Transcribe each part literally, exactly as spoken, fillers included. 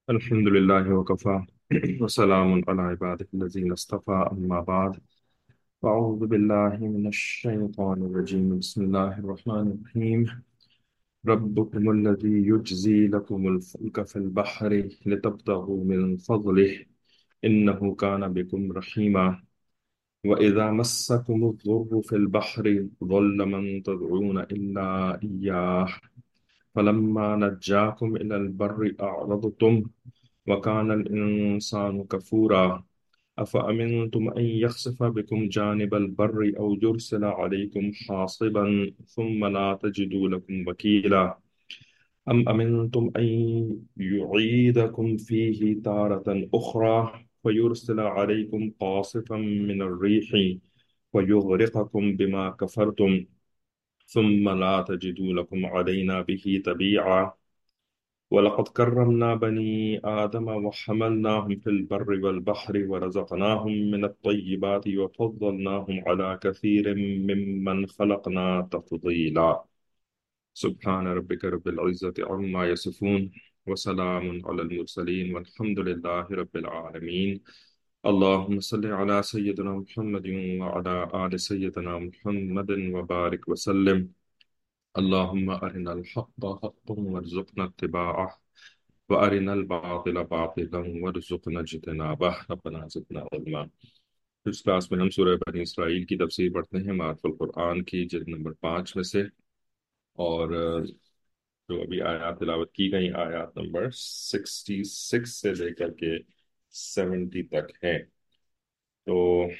الحمد لله وكفى وسلام على عباده الذين اصطفى أما بعد. أعوذ بالله من الشيطان الرجيم. بسم الله الرحمن الرحيم. ربكم الذي يجزي لكم الفلك في البحر لتبتغوا من فضله إنه كان بكم رحيما. وإذا مسكم الضر في البحر ضل من تدعون إلا إياه فلما نجاكم إلى البر أعرضتم وكان الإنسان كفورا. أفأمنتم أن يخسف بكم جانب البر أو يرسل عليكم حاصبا ثم لا تجدوا لكم وكيلا. أم أمنتم أن يعيدكم فيه تارة أخرى فيرسل عليكم قاصفا من الريح ويغرقكم بما كفرتم ثم لا تجدوا لكم علينا به تبيعا. ولقد كرمنا بني آدم وحملناهم في البر والبحر ورزقناهم من الطيبات وفضلناهم على كثير ممن خلقنا تفضيلا. سبحان ربك رب العزة عما يصفون وسلام على المرسلين والحمد لله رب العالمين. اللهم صل على سيدنا محمد وعلى آل سيدنا محمد وبارك وسلم. اللهم أرنا الحق حقا وارزقنا اتباعه وأرنا الباطل باطلا وارزقنا اجتنابه ربنا زدنا علما۔ اس کلاس میں ہم سورہ بنی اسرائیل کی تفسیر پڑھتے ہیں معرف القرآن کی جلد نمبر پانچ میں سے، اور جو ابھی آیات تلاوت کی گئی آیات نمبر سکسٹی سکس سے لے کر کے سیونٹی تک ہیں۔ تو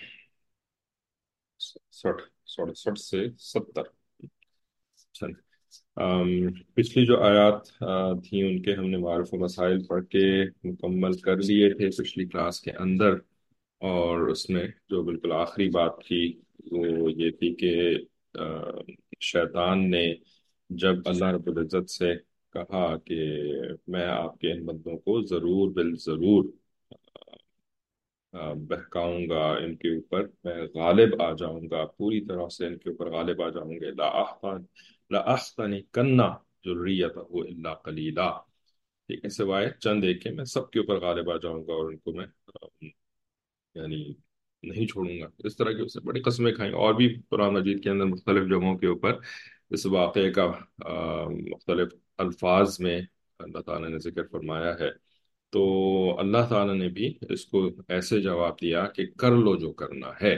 سٹھ سڑسٹھ سے ستر پچھلی جو آیات تھیں ان کے ہم نے معارف و مسائل پڑھ کے مکمل کر لیے تھے پچھلی کلاس کے اندر، اور اس میں جو بالکل آخری بات تھی وہ یہ تھی کہ شیطان نے جب اللہ رب العزت سے کہا کہ میں آپ کے ان بندوں کو ضرور بالضرور بہکاؤں گا، ان کے اوپر میں غالب آ جاؤں گا، پوری طرح سے ان کے اوپر غالب آ جاؤں گے، لَأَحْتَنِكَنَّ ذُرِّيَّتَهُ إِلَّا قَلِيلًا، ٹھیک ہے، سوائے چند ایک کے میں سب کے اوپر غالب آ جاؤں گا اور ان کو میں یعنی نہیں چھوڑوں گا۔ اس طرح کی اسے بڑی قسمیں کھائیں، اور بھی قرآن مجید کے اندر مختلف جگہوں کے اوپر اس واقعے کا مختلف الفاظ میں اللہ تعالیٰ نے ذکر فرمایا ہے۔ تو اللہ تعالیٰ نے بھی اس کو ایسے جواب دیا کہ کر لو جو کرنا ہے،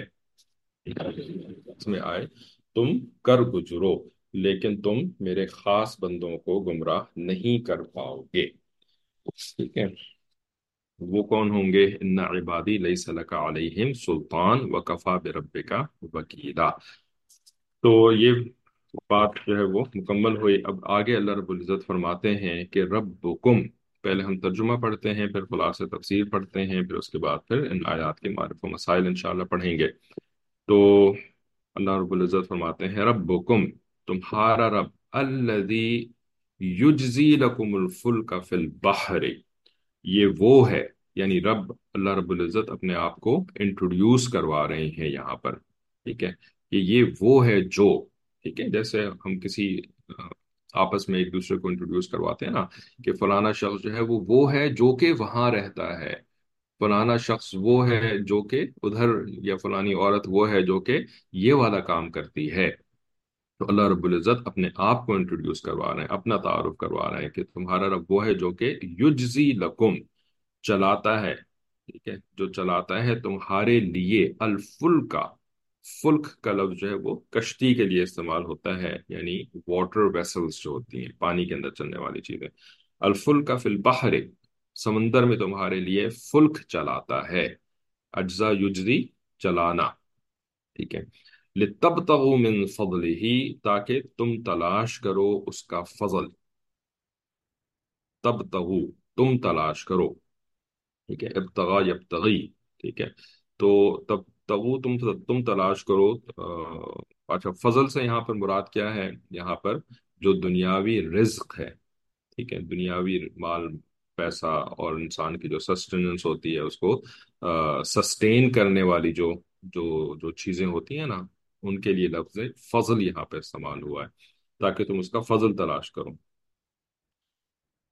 اس میں آئے تم کر گزرو لیکن تم میرے خاص بندوں کو گمراہ نہیں کر پاؤ گے، ٹھیک ہے۔ وہ کون ہوں گے؟ ان عبادی لیس لک علیہم سلطان وکفا بربک وکیلا۔ تو یہ بات جو ہے وہ مکمل ہوئی۔ اب آگے اللہ رب العزت فرماتے ہیں کہ ربکم، پہلے ہم ترجمہ پڑھتے ہیں، پھر خلاصہ تفسیر پڑھتے ہیں، پھر اس کے بعد پھر ان آیات کے معرف و مسائل انشاءاللہ پڑھیں گے۔ تو اللہ رب العزت فرماتے ہیں ربکم، تمہارا رب، الذی یجزی لکم الفلک فی البحر، یہ وہ ہے، یعنی رب اللہ رب العزت اپنے آپ کو انٹروڈیوس کروا رہے ہیں یہاں پر، ٹھیک ہے، کہ یہ وہ ہے جو، ٹھیک ہے، جیسے ہم کسی آپس میں ایک دوسرے کو انٹروڈیوس کرواتے ہیں نا کہ فلانا شخص جو ہے وہ وہ ہے جو کہ وہاں رہتا ہے، فلانا شخص وہ ہے جو کہ ادھر، یا فلانی عورت وہ ہے جو کہ یہ والا کام کرتی ہے۔ تو اللہ رب العزت اپنے آپ کو انٹروڈیوس کروا رہے ہیں، اپنا تعارف کروا رہے ہیں کہ تمہارا رب وہ ہے جو کہ یجزی لکم، چلاتا ہے، ٹھیک ہے، جو چلاتا ہے تمہارے لیے، الفلکا، فلک کا لفظ جو ہے وہ کشتی کے لیے استعمال ہوتا ہے، یعنی واٹر ویسلز جو ہوتی ہیں، پانی کے اندر چلنے والی چیزیں، الفلکا فی البحر، سمندر میں تمہارے لیے فلک چلاتا ہے، اجزا یجزی، چلانا، ٹھیک ہے، لِتَبْتَغُوا مِن فَضْلِهِ، تاکہ تم تلاش کرو اس کا فضل، تبتغوا، تم تلاش کرو، ٹھیک ہے، ابتغا یبتغی، ٹھیک ہے، تو تب تغو، تم تم تلاش کرو۔ آ، اچھا، فضل سے یہاں پر مراد کیا ہے؟ یہاں پر جو دنیاوی رزق ہے، ٹھیک ہے، دنیاوی مال پیسہ اور انسان کی جو سسٹیننس ہوتی ہے، اس کو سسٹین کرنے والی جو جو جو چیزیں ہوتی ہیں نا، ان کے لیے لفظ فضل یہاں پہ استعمال ہوا ہے، تاکہ تم اس کا فضل تلاش کرو۔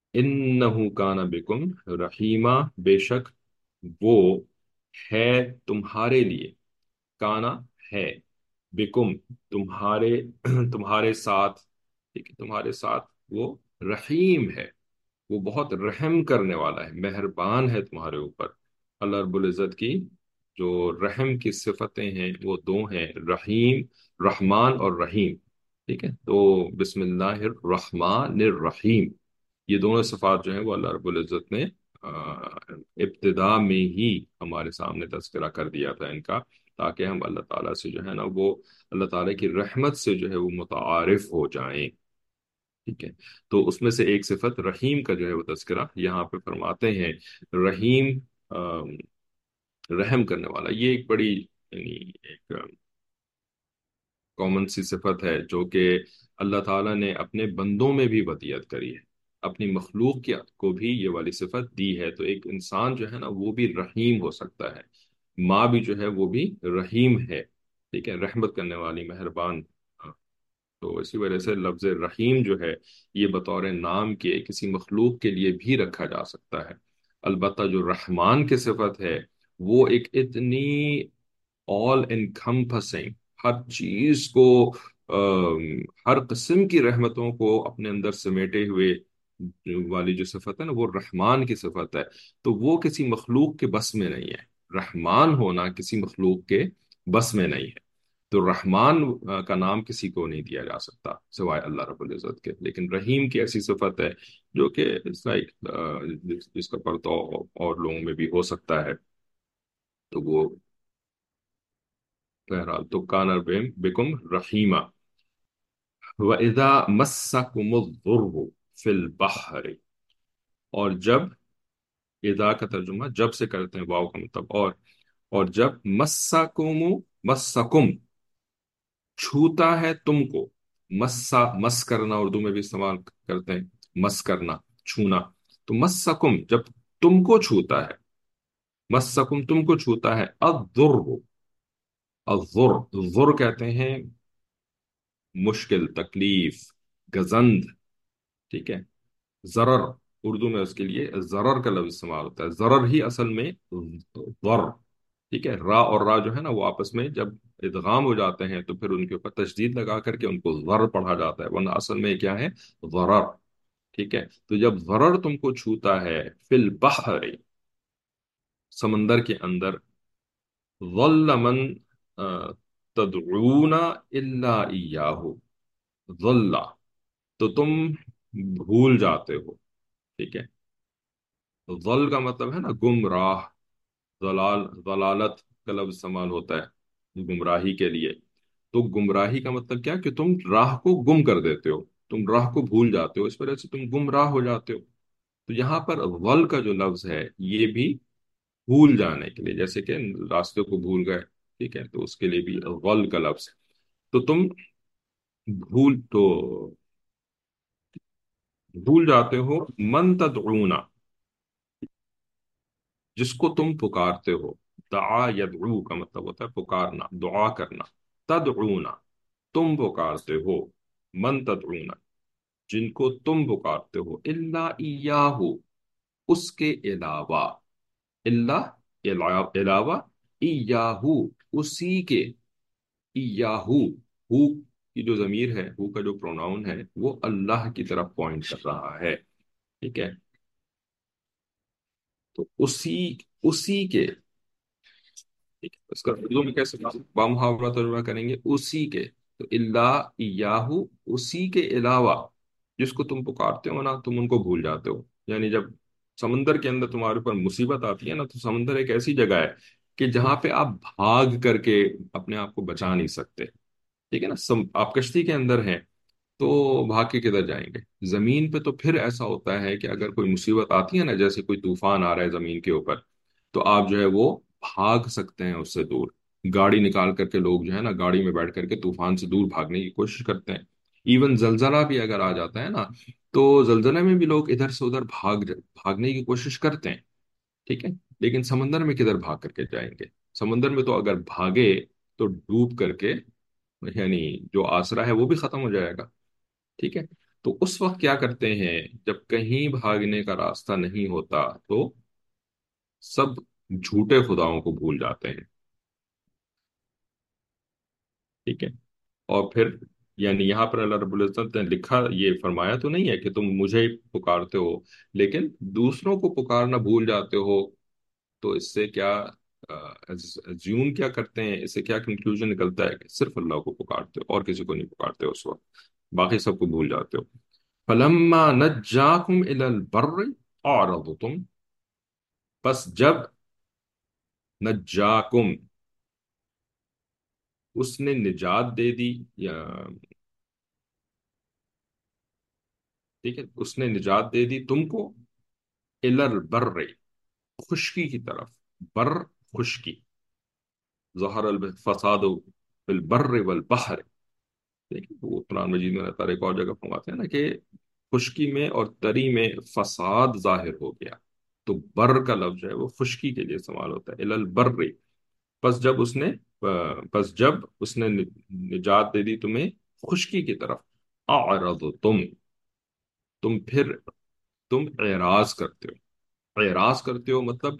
इन्नहु काना बिकुम रहीमा, बेशक वो है तुम्हारे लिए, काना है, बिकुम तुम्हारे तुम्हारे साथ, ठीक है, तुम्हारे साथ वो रहीम है, वो बहुत रहम करने वाला है, मेहरबान है तुम्हारे ऊपर। अल्लाह रब्बुल इज़्ज़त की जो रहम की सिफतें हैं वो दो हैं, रहीम, रहमान और रहीम। ठीक है, तो बिस्मिल्लाहिर रहमानिर रहीम, ये दोनों सिफात जो हैं वो अल्लाह रब्बुल इज़्ज़त ने अ, इब्तिदा में ही हमारे सामने तज़किरा कर दिया था इनका, ताकि हम अल्लाह ताला से जो है ना वो अल्लाह ताला की रहमत से जो है वो मुतारिफ हो जाएं। ठीक है, तो उसमें से एक सिफत रहीम का जो है वो तज़किरा यहाँ पे फरमाते हैं। रहीम, अम, रहम करने वाला, ये एक बड़ी यानी एक कॉमन सी सिफत है जो कि अल्लाह ताला ने अपने बंदों में भी वतीयत करी है, अपनी मखलूक के को भी ये वाली सिफत दी है। तो एक इंसान जो है ना वो भी रहीम हो सकता है, माँ भी जो है वो भी रहीम है, ठीक है, रहमत करने वाली, मेहरबान। हाँ, तो इसी वजह से लफ्ज रहीम जो है ये बतौर नाम के किसी मखलूक के लिए भी रखा जा सकता है। अलबत्ता जो रहमान की सिफत है वो एक इतनी ऑल एनकम्पसिंग, हर चीज को, अम, हर किस्म की रहमतों को अपने अंदर समेटे हुए जो वाली जो सिफत है ना वो रहमान की सिफत है। तो वो किसी मखलूक के बस में नहीं है, रहमान होना किसी मखलूक के बस में नहीं है। तो रहमान अ, का नाम किसी को नहीं दिया जा सकता सिवाय अल्लाह रब्बुल इज़्ज़त के, लेकिन रहीम की ऐसी सिफत है जो कि लाइक जिसका बर्ताव और लोगों में भी हो सकता है। तो वो बहरहाल तो काना बिम बिकुम रहीमा। व इदा मस्सकुमुद्दुर्रु फिल बहरी, और जब, इदा का तर्जुमा जब से करते हैं, वाव का मतलब और और जब मस्सकुमु, मस्सकुम छूता है तुमको, मस्सा मस करना उर्दू में भी इस्तेमाल करते हैं, मस करना, छूना। तो मस्सकुम जब तुमको छूता है, मस्सकुम तुमको छूता है, अद्दुर्रु, अद्दुर जुर कहते हैं मुश्किल, तकलीफ, गजंद, ठीक है, जरर, उर्दू में उसके लिए जरर का लफ्ज इस्तेमाल होता है, जरर ही असल में वर, ठीक है, रा और रा जो है ना वो आपस में जब इदगाम हो जाते हैं तो फिर उनके ऊपर तशदीद लगा करके उनको जर पढ़ा जाता है, वरना असल में क्या है, जरर। ठीक है, तो जब जरर तुमको छूता है, फिल बहरी, समंदर के अंदर, ظل मन तदऊना इल्ला इयाहू, ظल, तो तुम भूल जाते हो, ठीक है, ज़ल का मतलब है ना गुमराह, जलाल, जलालत का लफ्ज इस्तेमाल होता है गुमराही के लिए। तो गुमराही का मतलब क्या, कि तुम राह को गुम कर देते हो, तुम राह को भूल जाते हो, इस वजह से तुम गुमराह हो जाते हो। तो यहाँ पर वल का जो लफ्ज है ये भी भूल जाने के लिए, जैसे कि रास्ते को भूल गए, ठीक है, तो उसके लिए भी वल का लफ्ज है। तो तुम भूल तो भूल जाते हो, मन तदऊना, जिसको तुम पुकारते हो, दआ यदऊ का मतलब होता है पुकारना, दुआ करना, तदऊना तुम पुकारते हो, मन तदऊना जिनको तुम पुकारते हो, इल्ला इयाहू उसके अलावा, इल्ला अला- अलावा, इयाहू उसी के, इयाहू, हु की जो जमीर है, हु का जो प्रोनाउन है वो अल्लाह की तरफ पॉइंट कर रहा है, ठीक है, तो उसी उसी के, ठीक है, इसका उर्दू में कैसे बामुहावरा तर्जुमा करेंगे, उसी के, तो इल्ला याहू उसी के अलावा जिसको तुम पुकारते हो ना तुम उनको भूल जाते हो। यानी जब समंदर के अंदर तुम्हारे ऊपर मुसीबत आती है ना, तो समंदर एक ऐसी जगह है कि जहां पे आप भाग करके अपने आप को बचा नहीं सकते, ठीक है ना, सम, आप कश्ती के अंदर हैं तो भाग के किधर जाएंगे। जमीन पे तो फिर ऐसा होता है कि अगर कोई मुसीबत आती है ना, जैसे कोई तूफान आ रहा है जमीन के ऊपर, तो आप जो है वो भाग सकते हैं उससे दूर, गाड़ी निकाल करके लोग जो है ना गाड़ी में बैठ करके तूफान से दूर भागने की कोशिश करते हैं। इवन जलजला भी अगर आ जाता है ना, तो जलजले में भी लोग इधर से उधर भाग भागने की कोशिश करते हैं, ठीक है, लेकिन समंदर में किधर भाग करके जाएंगे। समंदर में तो अगर भागे तो डूब करके, यानी जो आसरा है वो भी खत्म हो जाएगा, ठीक है। تو اس وقت کیا کرتے ہیں؟ جب کہیں بھاگنے کا راستہ نہیں ہوتا تو سب جھوٹے خداؤں کو بھول جاتے ہیں. ٹھیک ہے. اور پھر یعنی یہاں پر اللہ رب العزت نے لکھا، یہ فرمایا تو نہیں ہے کہ تم مجھے ہی پکارتے ہو، لیکن دوسروں کو پکارنا بھول جاتے ہو. تو اس سے کیا زیوم کیا کرتے ہیں، اس سے کیا کنکلوژن نکلتا ہے کہ صرف اللہ کو پکارتے ہو اور کسی کو نہیں پکارتے ہو اس وقت، باقی سب کو بھول جاتے ہو. فلما نجاکم الی البر اعرضتم، بس جب نجاکم، اس نے نجات دے دی، یا ٹھیک ہے، اس نے نجات دے دی تم کو، الی البر، خشکی کی طرف. بر، خشکی. ظہر الفساد فی البر والبحر. دیکھیں وہ قرآن مجید میں اللہ تعالیٰ ایک اور جگہ فرماتے ہیں نا کہ خشکی میں اور تری میں فساد ظاہر ہو گیا. تو بر کا لفظ جو ہے وہ خشکی کے لیے استعمال ہوتا ہے، الی البر. پس جب اس نے پس جب اس نے نجات دے دی تمہیں خشکی کی طرف، اعرض تم تم پھر تم اعراض کرتے ہو. اعراض کرتے ہو مطلب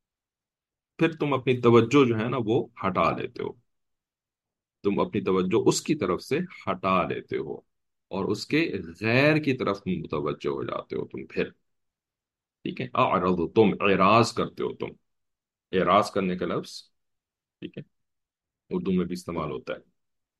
پھر تم اپنی توجہ جو ہے نا وہ ہٹا لیتے ہو. تم اپنی توجہ اس کی طرف سے ہٹا لیتے ہو اور اس کے غیر کی طرف متوجہ ہو جاتے ہو تم پھر. ٹھیک ہے. اعرض تم، اعراض کرتے ہو تم. اعراض کرنے کا لفظ ٹھیک ہے اردو میں بھی استعمال ہوتا ہے.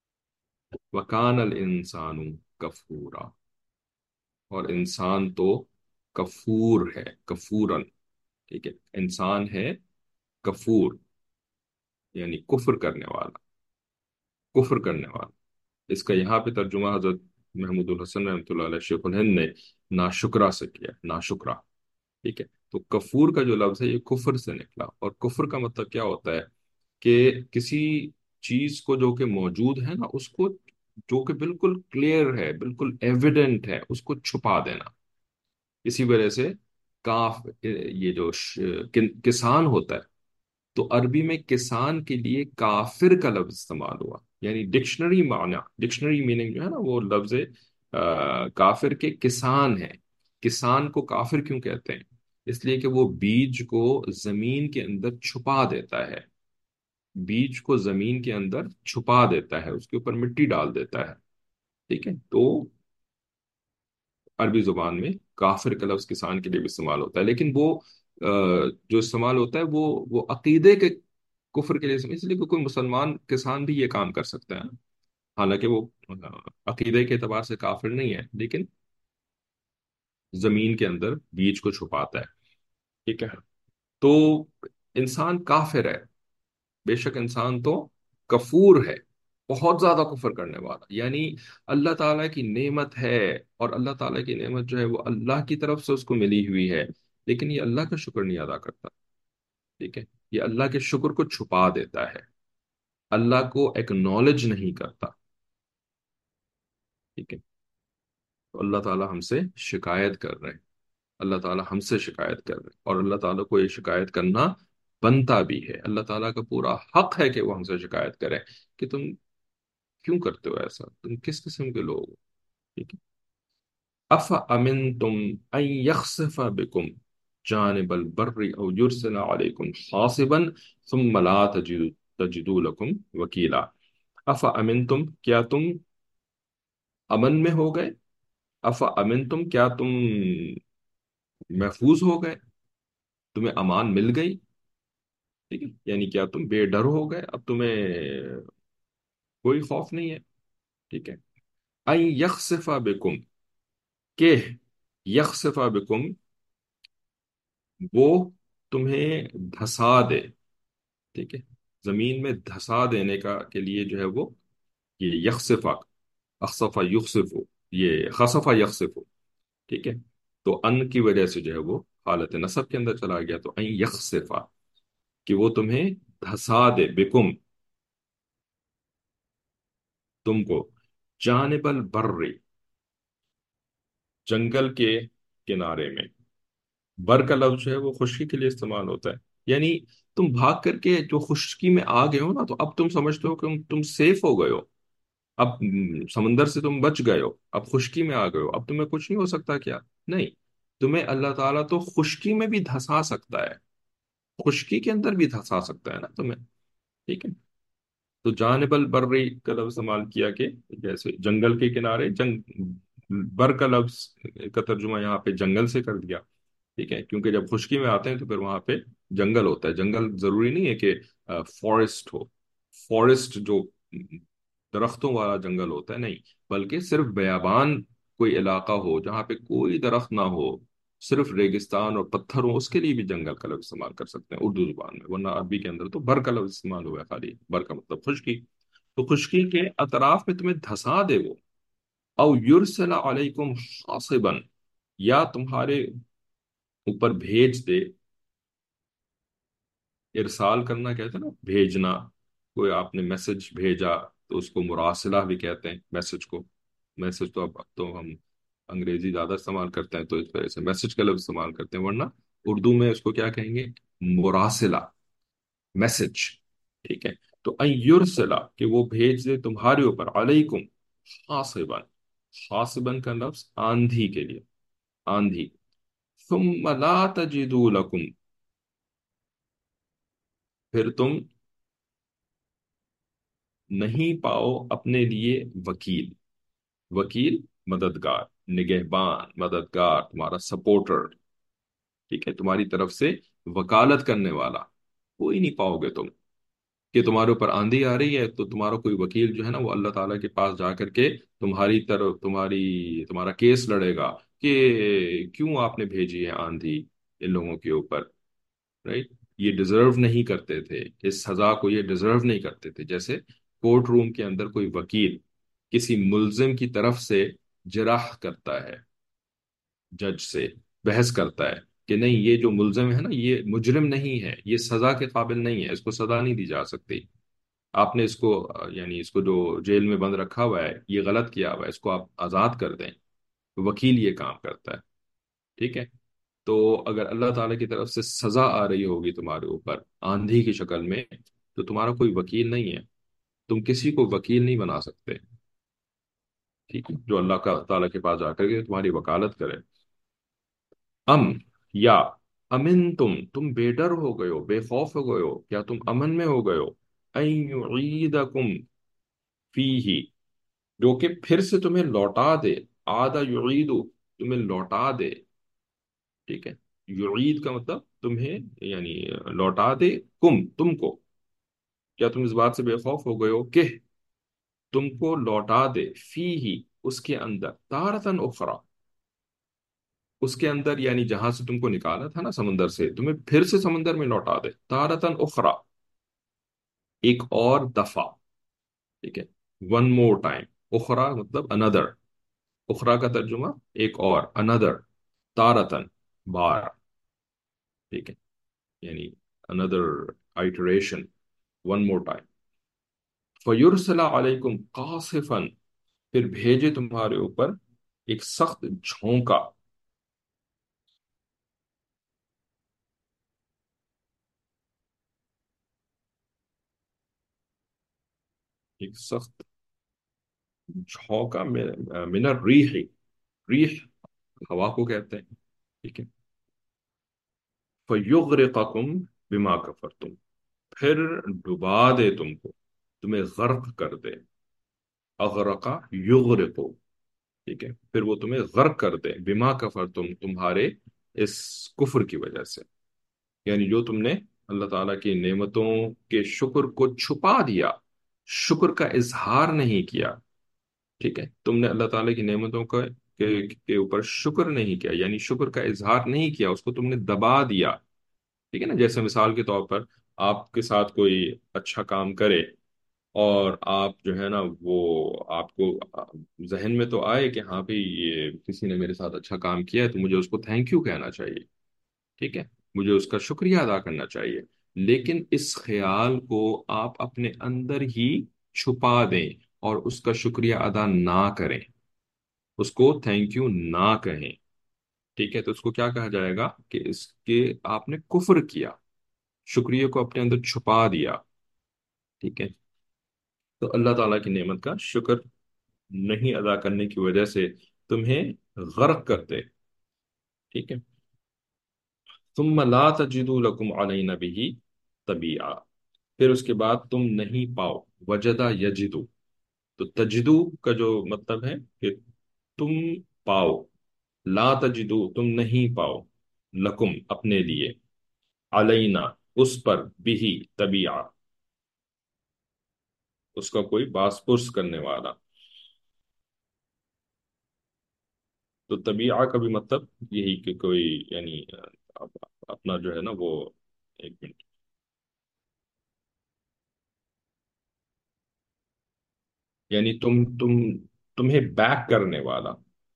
وکان الانسان کفورا، اور انسان تو کفور ہے، کفورن. ٹھیک ہے. انسان ہے کفور، یعنی کفر کرنے والا، کفر کرنے والا. اس کا یہاں پہ ترجمہ حضرت محمود الحسن رحمۃ اللہ علیہ شیخ الہند نے ناشکرا سے کیا، ناشکرا. ٹھیک ہے. تو کفور کا جو لفظ ہے یہ کفر سے نکلا، اور کفر کا مطلب کیا ہوتا ہے کہ کسی چیز کو جو کہ موجود ہے نا اس کو، جو کہ بالکل کلیئر ہے، بالکل ایویڈنٹ ہے، اس کو چھپا دینا. اسی وجہ سے کاف، یہ جو ش- کن- کسان ہوتا ہے تو عربی میں کسان کے لیے کافر کا لفظ استعمال ہوا. یعنی ڈکشنری معنی، ڈکشنری میننگ جو ہے نا وہ لفظ آ، کافر کے کسان ہے. کسان کو کافر کیوں کہتے ہیں؟ اس لیے کہ وہ بیج کو زمین کے اندر چھپا دیتا ہے. بیج کو زمین کے اندر چھپا دیتا ہے، اس کے اوپر مٹی ڈال دیتا ہے. ٹھیک ہے. تو عربی زبان میں کافر کا لفظ کسان کے لیے بھی استعمال ہوتا ہے، لیکن وہ آ، جو استعمال ہوتا ہے وہ وہ عقیدے کے کفر کے لیے استعمال- اس لیے کہ کوئی مسلمان کسان بھی یہ کام کر سکتا ہے، حالانکہ وہ آ، عقیدے کے اعتبار سے کافر نہیں ہے، لیکن زمین کے اندر بیج کو چھپاتا ہے. ٹھیک ہے. تو انسان کافر ہے، بے شک انسان تو کفور ہے، بہت زیادہ کفر کرنے والا. یعنی اللہ تعالیٰ کی نعمت ہے، اور اللہ تعالیٰ کی نعمت جو ہے وہ اللہ کی طرف سے اس کو ملی ہوئی ہے، لیکن یہ اللہ کا شکر نہیں ادا کرتا. ٹھیک ہے. یہ اللہ کے شکر کو چھپا دیتا ہے، اللہ کو ایکنالج نہیں کرتا. ٹھیک ہے. تو اللہ تعالیٰ ہم سے شکایت کر رہے ہیں، اللہ تعالیٰ ہم سے شکایت کر رہے ہیں، اور اللہ تعالیٰ کو یہ شکایت کرنا بنتا بھی ہے. اللہ تعالیٰ کا پورا حق ہے کہ وہ ہم سے شکایت کرے کہ تم کیوں کرتے ہو ایسا، تم کس قسم کے لوگ ہو. ٹھیک ہے. اف امنتم ان یخسف بکم جانب البر او یرسل علیکم حاصبا ثم لا تجدوا تجدوا لکم وکیلا. اف امنتم، کیا تم امن میں ہو گئے؟ اف امنتم، کیا تم محفوظ ہو گئے، تمہیں امان مل گئی. ٹھیک ہے. یعنی کیا تم بے ڈر ہو گئے، اب تمہیں کوئی خوف نہیں ہے. ٹھیک ہے. ان یخسف بکم، کہ یخسف بکم، وہ تمہیں دھسا دے. ٹھیک ہے. زمین میں دھسا دینے کا کے لیے جو ہے وہ یہ یخسفا، اخسفا یخسف، یہ خسفا یخسف. ٹھیک ہے. تو ان کی وجہ سے جو ہے وہ حالت نصب کے اندر چلا گیا، تو ان یخسفا، کہ وہ تمہیں دھسا دے، بکم، تم کو، جانب البر، جنگل کے کنارے میں. بر کا لفظ جو ہے وہ خشکی کے لیے استعمال ہوتا ہے. یعنی تم بھاگ کر کے جو خشکی میں آ گئے ہو نا، تو اب تم سمجھتے ہو کہ تم سیف ہو گئے ہو، اب م، سمندر سے تم بچ گئے ہو، اب خشکی میں آ گئے ہو، اب تمہیں کچھ نہیں ہو سکتا کیا؟ نہیں، تمہیں اللہ تعالیٰ تو خشکی میں بھی دھسا سکتا ہے، خشکی کے اندر بھی دھسا سکتا ہے نا تمہیں، ٹھیک ہے؟ تو جانب البری کا لفظ استعمال کیا کہ جیسے جنگل کے کنارے، جنگ بر کا لفظ کا ترجمہ یہاں پہ جنگل سے کر دیا، ٹھیک ہے؟ کیونکہ جب خشکی میں آتے ہیں تو پھر وہاں پہ جنگل ہوتا ہے، جنگل ضروری نہیں ہے کہ فارسٹ ہو، فارسٹ جو درختوں والا جنگل ہوتا ہے نہیں، بلکہ صرف بیابان کوئی علاقہ ہو جہاں پہ کوئی درخت نہ ہو، صرف ریگستان اور پتھر ہو، اس کے لیے بھی جنگل کا لفظ استعمال کر سکتے ہیں اردو زبان میں، ورنہ عربی کے اندر تو بر کا لفظ استعمال ہوا ہے خالی، بر کا مطلب خشکی، تو خشکی کے اطراف میں تمہیں دھسا دے وہ، او یرسل علیکم حاصبا، یا تمہارے اوپر بھیج دے، ارسال کرنا کہتے ہیں نا، بھیجنا، کوئی آپ نے میسج بھیجا تو اس کو مراسلہ بھی کہتے ہیں میسج کو، میسج تو اب اب تو ہم انگریزی زیادہ استعمال کرتے ہیں تو اس وجہ سے میسج کا لفظ استعمال کرتے ہیں، ورنہ اردو میں اس کو کیا کہیں گے؟ مراسلہ، میسج، ٹھیک ہے؟ تو ان یرسلا کہ وہ بھیج دے تمہارے اوپر، علیکم حاصبا، حاصبا کا لفظ آندھی کے لیے، آندھی، ثم لا تجدوا لکم، پھر تم نہیں پاؤ اپنے لیے وکیل، وکیل مددگار، نگہبان، مددگار، تمہارا سپورٹر، ٹھیک ہے؟ تمہاری طرف سے وکالت کرنے والا کوئی نہیں پاؤ گے تم، کہ تمہارے اوپر آندھی آ رہی ہے تو تمہارا کوئی وکیل جو ہے نا وہ اللہ تعالیٰ کے پاس جا کر کے تمہاری طرف تمہاری تمہارا کیس لڑے گا کہ کیوں آپ نے بھیجی ہے آندھی ان لوگوں کے اوپر، رائٹ؟ یہ ڈیزرو نہیں کرتے تھے، اس سزا کو یہ ڈیزرو نہیں کرتے تھے، جیسے کورٹ روم کے اندر کوئی وکیل کسی ملزم کی طرف سے جراح کرتا ہے، جج سے بحث کرتا ہے کہ نہیں یہ جو ملزم ہے نا یہ مجرم نہیں ہے، یہ سزا کے قابل نہیں ہے، اس کو سزا نہیں دی جا سکتی، آپ نے اس کو آ، یعنی اس کو جو جیل میں بند رکھا ہوا ہے یہ غلط کیا ہوا ہے، اس کو آپ آزاد کر دیں، وکیل یہ کام کرتا ہے، ٹھیک ہے؟ تو اگر اللہ تعالیٰ کی طرف سے سزا آ رہی ہوگی تمہارے اوپر آندھی کی شکل میں، تو تمہارا کوئی وکیل نہیں ہے، تم کسی کو وکیل نہیں بنا سکتے، ٹھیک ہے؟ جو اللہ کا تعالیٰ کے پاس جا کر کے تمہاری وکالت کرے، ام، یا امن تم تم بے ڈر ہو گئے ہو، بے خوف ہو گئے ہو، کیا تم امن میں ہو گئے ہو، ان یعیدکم فیہ، جو کہ پھر سے تمہیں لوٹا دے، آدھا یعیدو، تمہیں لوٹا دے، ٹھیک ہے؟ یعید کا مطلب تمہیں یعنی لوٹا دے، کم تم کو، کیا تم اس بات سے بے خوف ہو گئے ہو کہ تم کو لوٹا دے، فی ہی اس کے اندر، تارتن اخرى، اس کے اندر یعنی جہاں سے تم کو نکالا تھا نا سمندر سے، تمہیں پھر سے سمندر میں لوٹا دے، تارتن اخرى، ایک اور دفعہ، ٹھیک ہے؟ ون مور ٹائم، اخرى مطلب اندر، اخرى کا ترجمہ ایک اور، اندر، تارتن، بار، ٹھیک ہے؟ یعنی اندر آئٹریشن، ون مور ٹائم، فیرسل علیکم قاصفا، پھر بھیجے تمہارے اوپر ایک سخت جھونکا، ایک سخت جھونکا، من من الریح، ریح ہوا کو کہتے ہیں، ٹھیک ہے؟ فیغرقکم بما کفرتم، پھر ڈبا دے تم کو، تمہیں غرق کر دے، اغرقا یغرقو، ٹھیک ہے؟ پھر وہ تمہیں غرق کر دے، بما کفرتم، تمہارے اس کفر کی وجہ سے، یعنی جو تم نے اللہ تعالیٰ کی نعمتوں کے شکر کو چھپا دیا، شکر کا اظہار نہیں کیا، ٹھیک ہے؟ تم نے اللہ تعالیٰ کی نعمتوں کا کے, کے اوپر شکر نہیں کیا، یعنی شکر کا اظہار نہیں کیا، اس کو تم نے دبا دیا، ٹھیک ہے نا؟ جیسے مثال کے طور پر آپ کے ساتھ کوئی اچھا کام کرے اور آپ جو ہے نا وہ آپ کو ذہن میں تو آئے کہ ہاں بھئی یہ کسی نے میرے ساتھ اچھا کام کیا ہے تو مجھے اس کو تھینک یو کہنا چاہیے، ٹھیک ہے؟ مجھے اس کا شکریہ ادا کرنا چاہیے، لیکن اس خیال کو آپ اپنے اندر ہی چھپا دیں اور اس کا شکریہ ادا نہ کریں، اس کو تھینک یو نہ کہیں، ٹھیک ہے؟ تو اس کو کیا کہا جائے گا کہ اس کے آپ نے کفر کیا، شکریہ کو اپنے اندر چھپا دیا، ٹھیک ہے؟ تو اللہ تعالیٰ کی نعمت کا شکر نہیں ادا کرنے کی وجہ سے تمہیں غرق کرتے. ٹھیک ہے. ثم لا تجدوا لكم علینا به طبیعہ. پھر اس کے بعد تم نہیں پاؤ. وجدہ یجدو. تو تجدو کا جو مطلب ہے کہ تم پاؤ. لا تجدو تم نہیں پاؤ. لکم اپنے لیے. علینا اس پر. بھی طبیعہ اس کا کوئی باس پرس کرنے والا. تو طبیعہ کا بھی مطلب یہی کہ کوئی یعنی اپ- اپنا جو ہے نا وہ. ایک منٹ. یعنی تم تم تمہیں بیک کرنے والا.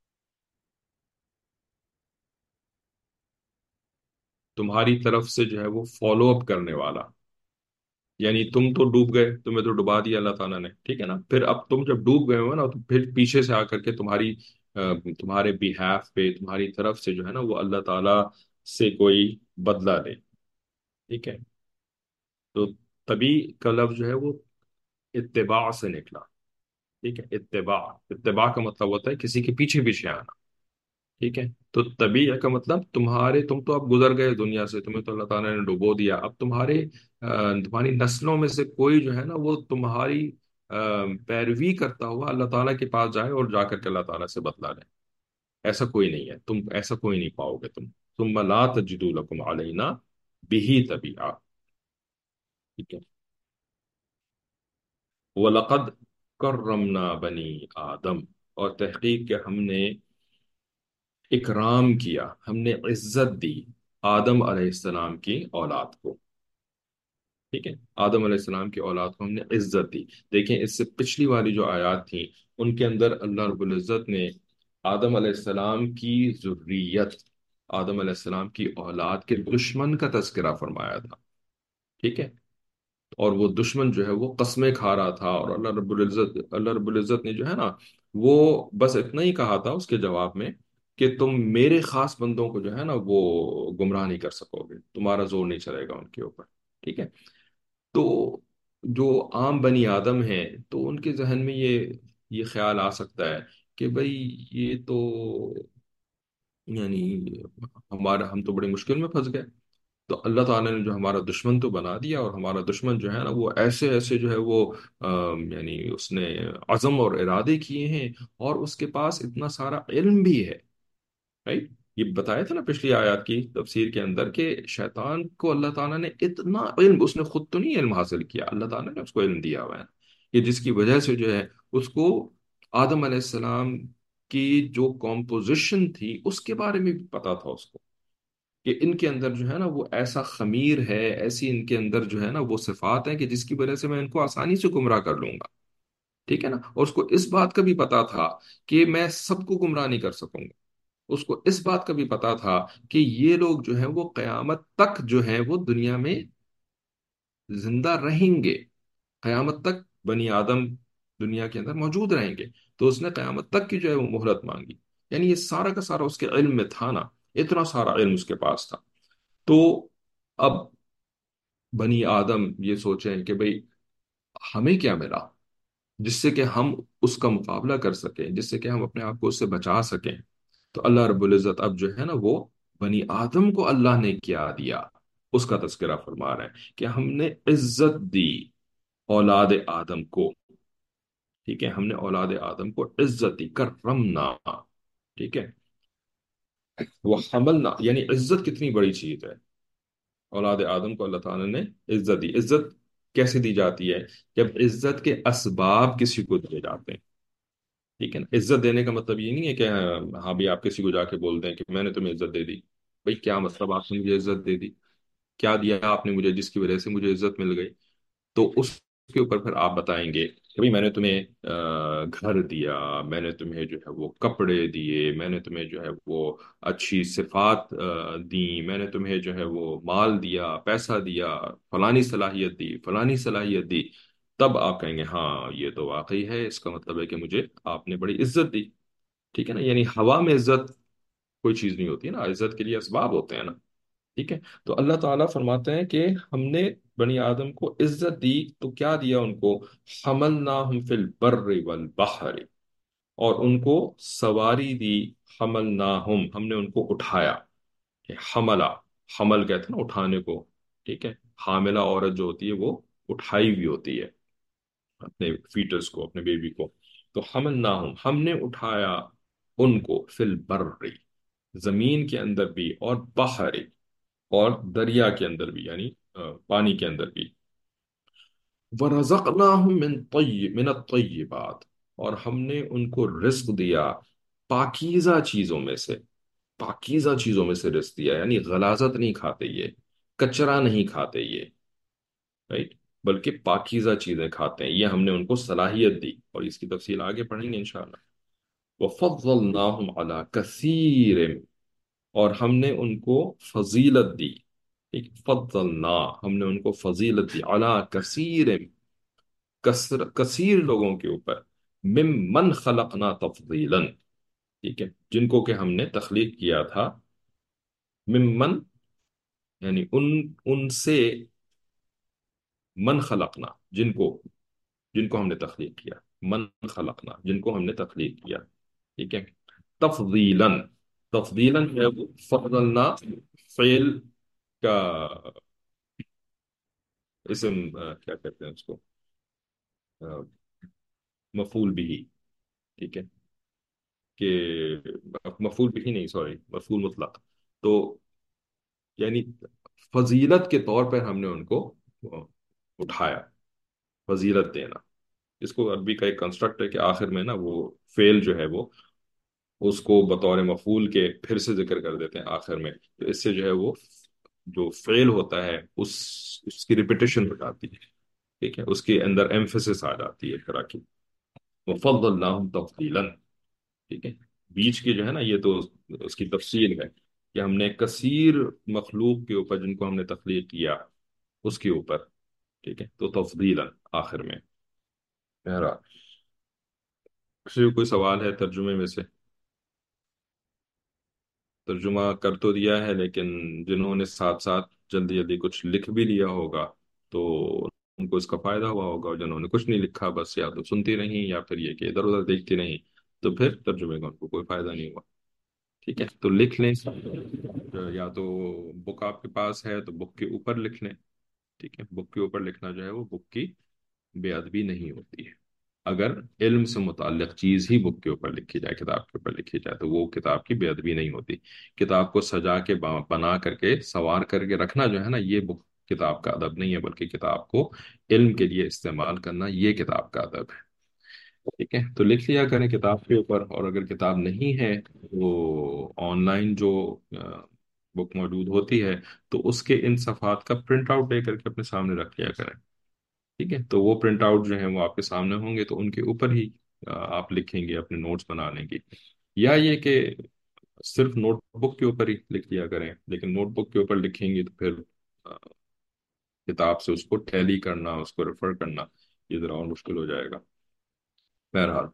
تمہاری طرف سے جو ہے وہ فالو اپ کرنے والا. یعنی تم تو ڈوب گئے تمہیں تو ڈبا دیا اللہ تعالیٰ نے. ٹھیک ہے نا. پھر اب تم جب ڈوب گئے ہو نا تو پھر پیچھے سے آ کر کے تمہاری آ، تمہارے بیہاف پہ تمہاری طرف سے جو ہے نا وہ اللہ تعالیٰ سے کوئی بدلہ لے. ٹھیک ہے. تو تبھی کا لفظ جو ہے وہ اتباع سے نکلا. ٹھیک ہے. اتباع. اتباع کا مطلب ہوتا ہے کسی کے پیچھے پیچھے آنا. ٹھیک ہے. تو طبیع کا مطلب تمہارے تم تو اب گزر گئے دنیا سے تمہیں تو اللہ تعالیٰ نے ڈبو دیا. اب تمہارے آ، تمہاری نسلوں میں سے کوئی جو ہے نا وہ تمہاری آ، پیروی کرتا ہوا اللہ تعالیٰ کے پاس جائے اور جا کر کے اللہ تعالیٰ سے بدلا لے. ایسا کوئی نہیں ہے. تم ایسا کوئی نہیں پاؤ گے تم. ثم لا تجدوا لكم علینا به طبیعہ. ٹھیک ہے. وَلَقَدْ كَرَّمْنَا بَنِي آدم. اور تحقیق کہ ہم نے اکرام کیا ہم نے عزت دی آدم علیہ السلام کی اولاد کو. ٹھیک ہے. آدم علیہ السلام کی اولاد کو ہم نے عزت دی. دیکھیں اس سے پچھلی والی جو آیات تھیں ان کے اندر اللہ رب العزت نے آدم علیہ السلام کی ذریت آدم علیہ السلام کی اولاد کے دشمن کا تذکرہ فرمایا تھا. ٹھیک ہے. اور وہ دشمن جو ہے وہ قسمیں کھا رہا تھا اور اللہ رب العزت اللہ رب العزت نے جو ہے نا وہ بس اتنا ہی کہا تھا اس کے جواب میں کہ تم میرے خاص بندوں کو جو ہے نا وہ گمراہ نہیں کر سکو گے. تمہارا زور نہیں چلے گا ان کے اوپر. ٹھیک ہے. تو جو عام بنی آدم ہیں تو ان کے ذہن میں یہ یہ خیال آ سکتا ہے کہ بھئی یہ تو یعنی ہمارا ہم تو بڑی مشکل میں پھنس گئے. تو اللہ تعالیٰ نے جو ہمارا دشمن تو بنا دیا اور ہمارا دشمن جو ہے نا وہ ایسے ایسے جو ہے وہ آم، یعنی اس نے عزم اور ارادے کیے ہیں اور اس کے پاس اتنا سارا علم بھی ہے. رائٹ. یہ بتایا تھا نا پچھلی آیات کی تفسیر کے اندر کہ شیطان کو اللہ تعالیٰ نے اتنا علم اس نے خود تو نہیں علم حاصل کیا اللہ تعالیٰ نے اس کو علم دیا ہوا ہے کہ جس کی وجہ سے جو ہے اس کو آدم علیہ السلام کی جو کمپوزیشن تھی اس کے بارے میں بھی پتا تھا اس کو کہ ان کے اندر جو ہے نا وہ ایسا خمیر ہے ایسی ان کے اندر جو ہے نا وہ صفات ہیں کہ جس کی وجہ سے میں ان کو آسانی سے گمراہ کر لوں گا. ٹھیک ہے نا. اور اس کو اس بات کا بھی پتا تھا کہ میں سب کو گمراہ نہیں کر سکوں گا. اس کو اس بات کا بھی پتا تھا کہ یہ لوگ جو ہیں وہ قیامت تک جو ہیں وہ دنیا میں زندہ رہیں گے. قیامت تک بنی آدم دنیا کے اندر موجود رہیں گے. تو اس نے قیامت تک کی جو ہے وہ مہلت مانگی. یعنی یہ سارا کا سارا اس کے علم میں تھا نا. اتنا سارا علم اس کے پاس تھا. تو اب بنی آدم یہ سوچیں کہ بھئی ہمیں کیا ملا جس سے کہ ہم اس کا مقابلہ کر سکیں جس سے کہ ہم اپنے آپ کو اس سے بچا سکیں. تو اللہ رب العزت اب جو ہے نا وہ بنی آدم کو اللہ نے کیا دیا اس کا تذکرہ فرما رہے ہیں کہ ہم نے عزت دی اولاد آدم کو. ٹھیک ہے. ہم نے اولاد آدم کو عزت دی کرمنا. ٹھیک ہے. وہ حملنا یعنی عزت کتنی بڑی چیز ہے. اولاد آدم کو اللہ تعالیٰ نے عزت دی. عزت کیسے دی جاتی ہے جب عزت کے اسباب کسی کو دیے جاتے ہیں. ٹھیک ہے نا. عزت دینے کا مطلب یہ نہیں ہے کہ ہاں بھی آپ کسی کو جا کے بول دیں کہ میں نے تمہیں عزت دے دی. بھائی کیا مطلب آپ نے مجھے عزت دے دی. کیا دیا آپ نے مجھے جس کی وجہ سے مجھے عزت مل گئی. تو اس کے اوپر پھر آپ بتائیں گے کہ بھائی میں نے تمہیں آ، گھر دیا میں نے تمہیں جو ہے وہ کپڑے دیے میں نے تمہیں جو ہے وہ اچھی صفات آ، دی میں نے تمہیں جو ہے وہ مال دیا پیسہ دیا فلانی صلاحیت دی فلانی صلاحیت دی. تب آپ کہیں گے ہاں یہ تو واقعی ہے اس کا مطلب ہے کہ مجھے آپ نے بڑی عزت دی. ٹھیک ہے نا. یعنی ہوا میں عزت کوئی چیز نہیں ہوتی ہے نا. عزت کے لیے اسباب ہوتے ہیں نا. ٹھیک ہے. تو اللہ تعالیٰ فرماتے ہیں کہ ہم نے بنی آدم کو عزت دی تو کیا دیا ان کو؟ حملناہم فی البر والبحر، اور ان کو سواری دی، حملناہم ہم نے ان کو اٹھایا، حملہ، حمل کہتے ہیں نا اٹھانے کو، ٹھیک ہے، حاملہ عورت جو ہوتی ہے وہ اٹھائی ہوئی ہوتی ہے اپنے فیٹس کو، اپنے بیبی کو، تو حملناہم ہم نے اٹھایا ان کو، فی البر زمین کے اندر بھی، اور بحر اور دریا کے اندر بھی، یعنی آ، پانی کے اندر بھی، وَرَزَقْنَاهُم مِّن طَيِّب مِّنَ الطَّيِّبَاتِ، اور ہم نے ان کو رزق دیا پاکیزہ چیزوں میں سے، پاکیزہ چیزوں میں سے رزق دیا، یعنی غلاظت نہیں کھاتے یہ، کچرا نہیں کھاتے یہ، رائٹ، بلکہ پاکیزہ چیزیں کھاتے ہیں، یہ ہم نے ان کو صلاحیت دی، اور اس کی تفصیل آگے پڑھیں گے انشاءاللہ۔ وَفَضَّلْنَاهُمْ عَلَى كَثِيرٍ، اور ہم نے ان کو فضیلت دی، ایک فضلنا ہم نے ان کو فضیلت دی، علی کثیر، کثر کثیر لوگوں کے اوپر، ممن خلقنا تفضیلا، ٹھیک ہے، جن کو کہ ہم نے تخلیق کیا تھا، ممن یعنی ان ان سے، من خلقنا جن کو، جن کو ہم نے تخلیق کیا، من خلقنا جن کو ہم نے تخلیق کیا، ٹھیک ہے، تفضیلا، تفضیلا ہے وہ فضلنا فعل کا اسم، آ، کیا کہتے ہیں اس کو، آ، مفعول بھی، ٹھیک ہے، کہ مفعول بھی نہیں، سوری، مفعول مطلق، تو یعنی فضیلت کے طور پر ہم نے ان کو آ، اٹھایا، فضیلت دینا، اس کو عربی کا ایک کنسٹرکٹ ہے کہ آخر میں نا وہ فعل جو ہے وہ اس کو بطور مفعول کے پھر سے ذکر کر دیتے ہیں آخر میں، تو اس سے جو ہے وہ جو فعل ہوتا ہے اس اس کی ریپیٹیشن ہو جاتی ہے، ٹھیک ہے، اس کے اندر ایمفیسس آ جاتی ہے ایک طرح کی، وفضلناہم تفضیلا، ٹھیک ہے، بیچ کی جو ہے نا یہ تو اس کی تفصیل ہے کہ ہم نے کثیر مخلوق کے اوپر جن کو ہم نے تخلیق کیا اس کے اوپر، ٹھیک ہے، تو تفضیلا آخر میں، بہرحال کسی کو کوئی سوال ہے ترجمے میں سے؟ ترجمہ کر تو دیا ہے، لیکن جنہوں نے ساتھ ساتھ جلدی جلدی کچھ لکھ بھی لیا ہوگا تو ان کو اس کا فائدہ ہوا ہوگا، اور جنہوں نے کچھ نہیں لکھا بس یا تو سنتی رہیں یا پھر یہ کہ ادھر ادھر دیکھتی رہیں، تو پھر ترجمے کا ان کو کوئی فائدہ نہیں ہوا، ٹھیک ہے، تو لکھ لیں، یا تو بک آپ کے پاس ہے تو بک کے اوپر لکھ لیں، ٹھیک ہے، بک کے اوپر لکھنا جو ہے وہ بک کی بے ادبی نہیں ہوتی ہے، اگر علم سے متعلق چیز ہی بک کے اوپر لکھی جائے، کتاب کے اوپر لکھی جائے، تو وہ کتاب کی بے ادبی نہیں ہوتی، کتاب کو سجا کے با- بنا کر کے سنوار کر کے رکھنا جو ہے نا یہ بک کتاب کا ادب نہیں ہے، بلکہ کتاب کو علم کے لیے استعمال کرنا یہ کتاب کا ادب ہے، ٹھیک ہے، تو لکھ لیا کریں کتاب کے اوپر، اور اگر کتاب نہیں ہے وہ آن لائن جو بک موجود ہوتی ہے تو اس کے ان صفحات کا پرنٹ آؤٹ لے کر کے اپنے سامنے رکھ لیا کریں، ٹھیک ہے، تو وہ پرنٹ آؤٹ جو ہیں وہ آپ کے سامنے ہوں گے، تو ان کے اوپر ہی آ، آپ لکھیں گے، اپنے نوٹس بنا لیں گے، یا یہ کہ صرف نوٹ بک کے اوپر ہی لکھ لیا کریں، لیکن نوٹ بک کے اوپر لکھیں گے تو پھر آ، کتاب سے اس کو ٹیلی کرنا، اس کو ریفر کرنا، یہ ذرا اور مشکل ہو جائے گا، بہرحال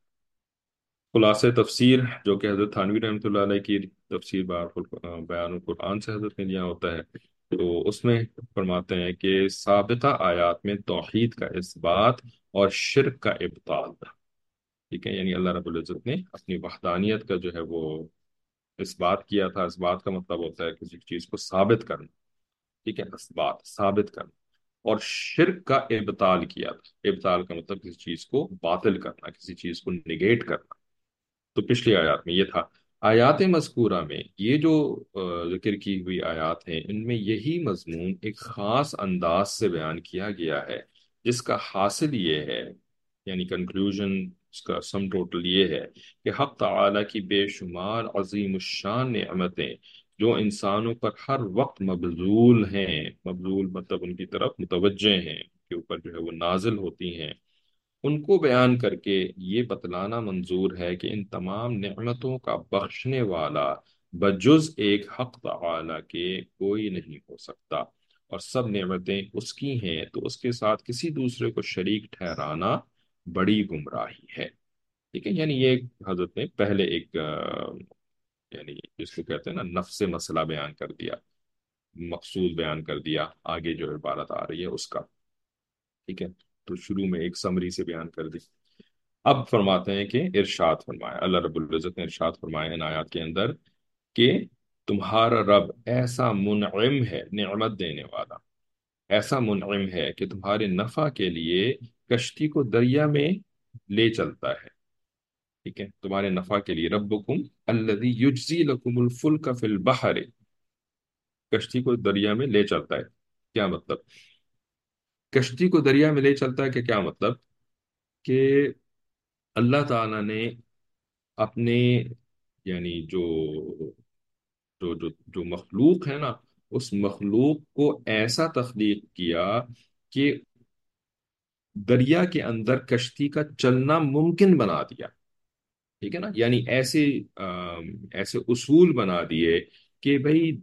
خلاصہ تفسیر جو کہ حضرت تھانوی رحمۃ اللہ علیہ کی تفسیر بار- بیان القرآن سے حضرت نے لیا ہوتا ہے، تو اس میں فرماتے ہیں کہ سابقہ آیات میں توحید کا اثبات اور شرک کا ابطال، ٹھیک ہے، یعنی اللہ رب العزت نے اپنی وحدانیت کا جو ہے وہ اس بات کیا تھا، اس بات کا مطلب ہوتا ہے کسی چیز کو ثابت کرنا، ٹھیک ہے، اس بات ثابت کرنا، اور شرک کا ابطال کیا تھا، ابطال کا مطلب کسی چیز کو باطل کرنا، کسی چیز کو نگیٹ کرنا، تو پچھلی آیات میں یہ تھا، آیات مذکورہ میں یہ جو آ، ذکر کی ہوئی آیات ہیں ان میں یہی مضمون ایک خاص انداز سے بیان کیا گیا ہے، جس کا حاصل یہ ہے، یعنی کنکلوژن اس کا سم ٹوٹل یہ ہے کہ حق تعالی کی بے شمار عظیم الشان نعمتیں جو انسانوں پر ہر وقت مبذول ہیں، مبذول مطلب ان کی طرف متوجہ ہیں، ان کے اوپر جو ہے وہ نازل ہوتی ہیں، ان کو بیان کر کے یہ بتلانا منظور ہے کہ ان تمام نعمتوں کا بخشنے والا بجز ایک حق تعالی کے کوئی نہیں ہو سکتا، اور سب نعمتیں اس کی ہیں، تو اس کے ساتھ کسی دوسرے کو شریک ٹھہرانا بڑی گمراہی ہے، ٹھیک ہے، یعنی یہ حضرت نے پہلے ایک آ، یعنی جس کو کہتے ہیں نا نفس مسئلہ بیان کر دیا، مقصود بیان کر دیا، آگے جو عبارت آ رہی ہے اس کا، ٹھیک ہے؟ تو شروع میں ایک سمری سے بیان کر دی۔ اب فرماتے ہیں کہ ارشاد فرمایا، اللہ رب العزت نے ارشاد فرمایا ان آیات کے اندر کہ تمہارا رب ایسا منعم ہے، نعمت دینے والا، ایسا منعم ہے کہ تمہارے نفع کے لیے کشتی کو دریا میں لے چلتا ہے، ٹھیک ہے؟ تمہارے نفع کے لیے، ربکم الذی یجزی لکم الفلک فی البحر، کشتی کو دریا میں لے چلتا ہے، کیا مطلب؟ کشتی کو دریا میں لے چلتا ہے کہ کیا مطلب؟ کہ اللہ تعالیٰ نے اپنے، یعنی جو جو جو جو مخلوق ہے نا، اس مخلوق کو ایسا تخلیق کیا کہ دریا کے اندر کشتی کا چلنا ممکن بنا دیا، ٹھیک ہے نا؟ یعنی ایسے آم، ایسے اصول بنا دیے کہ بھئی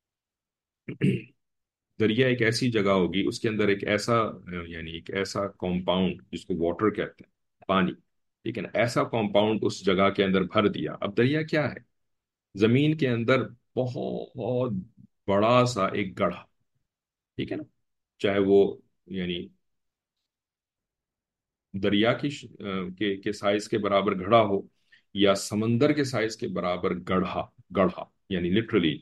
دریا ایک ایسی جگہ ہوگی، اس کے اندر ایک ایسا آ، یعنی ایک ایسا کمپاؤنڈ جس کو واٹر کہتے ہیں، پانی، ٹھیک ہے نا؟ ایسا کمپاؤنڈ اس جگہ کے اندر بھر دیا۔ اب دریا کیا ہے؟ زمین کے اندر بہت بڑا سا ایک گڑھا، ٹھیک ہے نا؟ چاہے وہ یعنی دریا کی ش- آ، کے کے سائز کے برابر گڑھا ہو، یا سمندر کے سائز کے برابر گڑھا، گڑھا یعنی لٹرلی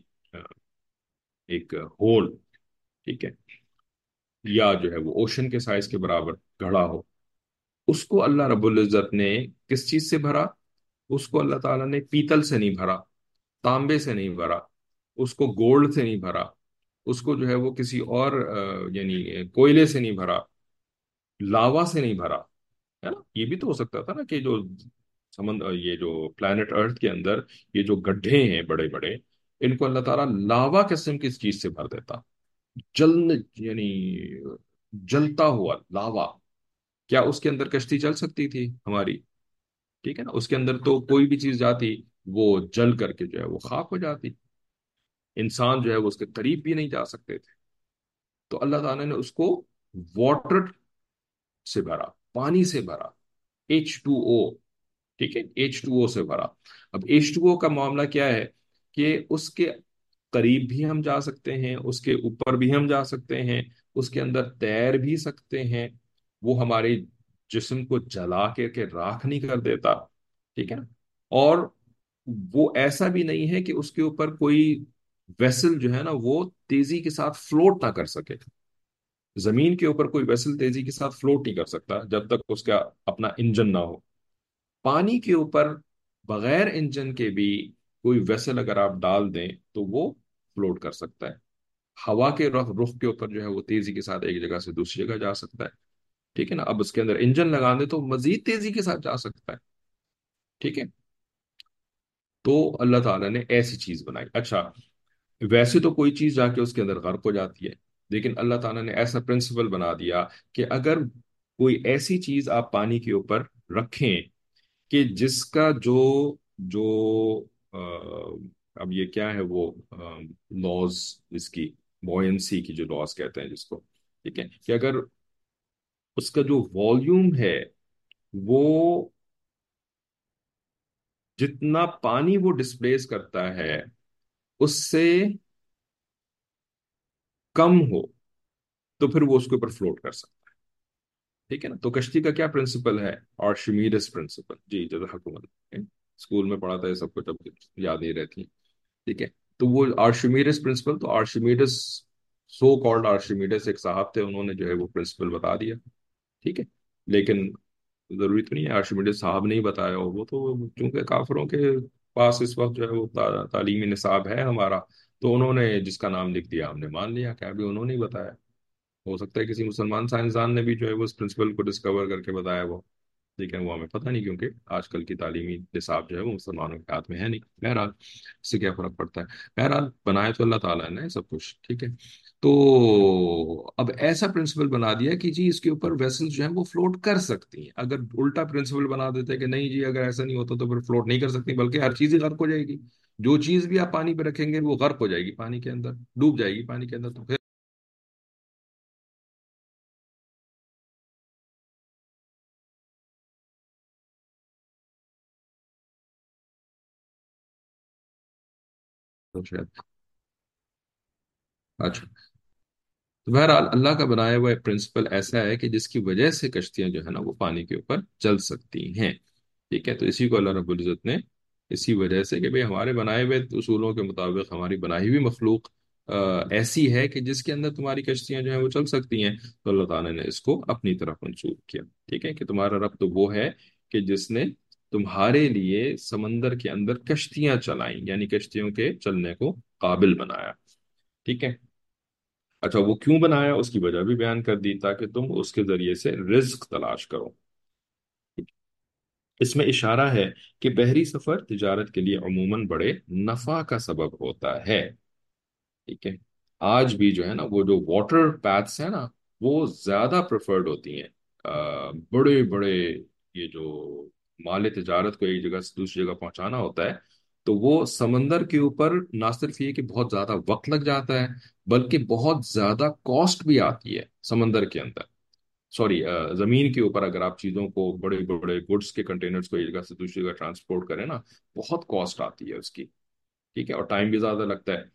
ایک ہول، ٹھیک ہے؟ یا جو ہے وہ اوشن کے سائز کے برابر گڑھا ہو، اس کو اللہ رب العزت نے کس چیز سے بھرا؟ اس کو اللہ تعالیٰ نے پیتل سے نہیں بھرا، تانبے سے نہیں بھرا، اس کو گولڈ سے نہیں بھرا، اس کو جو ہے وہ کسی اور آ، یعنی کوئلے سے نہیں بھرا، لاوا سے نہیں بھرا، ہے نا؟ یہ بھی تو ہو سکتا تھا نا کہ جو سمند یہ جو پلانٹ ارتھ کے اندر یہ جو گڈھے ہیں بڑے بڑے، ان کو اللہ تعالیٰ لاوا قسم کی چیز سے بھر دیتا، جلنے یعنی جلتا ہوا لاوا، کیا اس کے اندر کشتی چل سکتی تھی ہماری؟ ٹھیک ہے نا؟ اس کے اندر تو کوئی بھی چیز جاتی وہ جل کر کے جو ہے وہ خاک ہو جاتی، انسان جو ہے وہ اس کے قریب بھی نہیں جا سکتے تھے۔ تو اللہ تعالیٰ نے اس کو واٹر سے بھرا، پانی سے بھرا، ایچ ٹو او، ٹھیک ہے؟ ایچ ٹو او سے بھرا۔ اب ایچ ٹو او کا معاملہ کیا ہے کہ اس کے قریب بھی ہم جا سکتے ہیں، اس کے اوپر بھی ہم جا سکتے ہیں، اس کے اندر تیر بھی سکتے ہیں، وہ ہمارے جسم کو جلا کے کے راکھ نہیں کر دیتا، ٹھیک ہے نا؟ اور وہ ایسا بھی نہیں ہے کہ اس کے اوپر کوئی ویسل جو ہے نا وہ تیزی کے ساتھ فلوٹ نہ کر سکے۔ زمین کے اوپر کوئی ویسل تیزی کے ساتھ فلوٹ نہیں کر سکتا جب تک اس کا اپنا انجن نہ ہو۔ پانی کے اوپر بغیر انجن کے بھی کوئی ویسل اگر آپ ڈال دیں تو وہ فلوٹ کر سکتا ہے۔ ہوا کے رخ رخ کے اوپر جو ہے وہ تیزی کے ساتھ ایک جگہ سے دوسری جگہ جا سکتا ہے، ٹھیک ہے نا؟ اب اس کے اندر انجن لگا دیں تو مزید تیزی کے ساتھ جا سکتا ہے، ٹھیک ہے؟ تو اللہ تعالیٰ نے ایسی چیز بنائی۔ اچھا، ویسے تو کوئی چیز جا کے اس کے اندر غرق ہو جاتی ہے، لیکن اللہ تعالیٰ نے ایسا پرنسپل بنا دیا کہ اگر کوئی ایسی چیز آپ پانی کے اوپر رکھیں کہ جس کا جو جو آ، اب یہ کیا ہے وہ لاز، اس کی بوئنسی کی جو لاز کہتے ہیں جس کو، ٹھیک ہے؟ کہ اگر اس کا جو والیوم ہے وہ جتنا پانی وہ ڈسپلیس کرتا ہے اس سے کم ہو تو پھر وہ اس کے اوپر فلوٹ کر سکتا ہے، ٹھیک ہے نا؟ تو کشتی کا کیا پرنسپل ہے؟ آرشمیڈس پرنسپل، جی جزاک حکومت، اسکول میں پڑھا تھا یہ سب کچھ، اب یاد نہیں رہتی، ٹھیک ہے؟ تو وہ آرشمیڈس پرنسپل، تو آرشمیڈس، سو کالڈ آرشمیڈس ایک صاحب تھے، انہوں نے جو ہے وہ پرنسپل بتا دیا، ٹھیک ہے؟ لیکن ضروری تو نہیں ہے آرشمیڈس صاحب نے ہی بتایا ہو، وہ تو چونکہ کافروں کے پاس اس وقت جو ہے وہ تا- تعلیمی نصاب ہے ہمارا، تو انہوں نے جس کا نام لکھ دیا ہم نے مان لیا کہ ابھی انہوں نے ہی بتایا۔ ہو سکتا ہے کسی مسلمان سائنسدان نے بھی جو ہے وہ اس پرنسپل کو ڈسکور کر کے بتایا وہ، لیکن وہ ہمیں پتہ نہیں، کیونکہ آج کل کی تعلیمی نصاب جو ہے وہ مسلمانوں کے ہاتھ میں ہے نہیں۔ بہرحال اس سے کیا فرق پڑتا ہے؟ بہرحال بنایا تو اللہ تعالیٰ نے سب کچھ، ٹھیک ہے؟ تو اب ایسا پرنسپل بنا دیا کہ جی اس کے اوپر ویسل جو ہیں وہ فلوٹ کر سکتی ہیں۔ اگر الٹا پرنسپل بنا دیتے کہ نہیں جی اگر ایسا نہیں ہوتا تو پھر فلوٹ نہیں کر سکتی، بلکہ ہر چیز ہی غرق ہو جائے گی، جو چیز بھی آپ پانی پہ رکھیں گے وہ غرق ہو جائے گی پانی کے اندر، ڈوب جائے گی پانی کے اندر، تو پھر تو شاید اچھا، تو بہرحال اللہ کا بنایا ہوا پرنسپل ایسا ہے کہ جس کی وجہ سے کشتیاں جو ہے نا وہ پانی کے اوپر چل سکتی ہیں. ٹھیک ہے، تو اسی کو اللہ رب العزت نے اسی وجہ سے کہ بھئی ہمارے بنائے ہوئے اصولوں کے مطابق ہماری بنائی ہوئی مخلوق آ، ایسی ہے کہ جس کے اندر تمہاری کشتیاں جو ہیں وہ چل سکتی ہیں، تو اللہ تعالیٰ نے اس کو اپنی طرف منسوخ کیا. ٹھیک ہے، کہ تمہارا رب تو وہ ہے کہ جس نے تمہارے لیے سمندر کے اندر کشتیاں چلائیں، یعنی کشتیوں کے چلنے کو قابل بنایا. ٹھیک ہے. اچھا، وہ کیوں بنایا اس کی وجہ بھی بیان کر دی تاکہ تم اس کے ذریعے سے رزق تلاش کرو. اس میں اشارہ ہے کہ بحری سفر تجارت کے لیے عموماً بڑے نفع کا سبب ہوتا ہے. ٹھیک ہے. آج بھی جو ہے نا وہ جو واٹر پیتھس ہیں نا وہ زیادہ پریفرڈ ہوتی ہیں. آ، بڑے بڑے یہ جو مال تجارت کو ایک جگہ سے دوسری جگہ پہنچانا ہوتا ہے تو وہ سمندر کے اوپر نہ صرف یہ کہ بہت زیادہ وقت لگ جاتا ہے بلکہ بہت زیادہ کاسٹ بھی آتی ہے سمندر کے اندر. سوری، زمین کے اوپر اگر آپ چیزوں کو بڑے بڑے گڈس کے کنٹینرز کو ایک جگہ سے دوسری جگہ ٹرانسپورٹ کریں نا بہت کاسٹ آتی ہے اس کی. ٹھیک ہے، اور ٹائم بھی زیادہ لگتا ہے.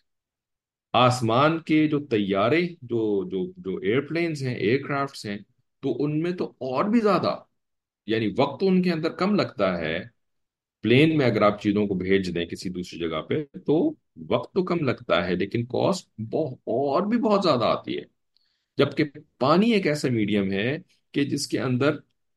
آسمان کے جو طیارے جو جو جو ایئر پلینز ہیں، ایئر کرافٹس ہیں، تو ان میں تو اور بھی زیادہ، یعنی وقت تو ان کے اندر کم لگتا ہے. پلین میں اگر آپ چیزوں کو بھیج دیں کسی دوسری جگہ پہ تو وقت تو کم لگتا ہے لیکن کاسٹ اور بھی بہت زیادہ آتی ہے. جبکہ پانی ایک ایسا میڈیم ہے کہ جس کے اندر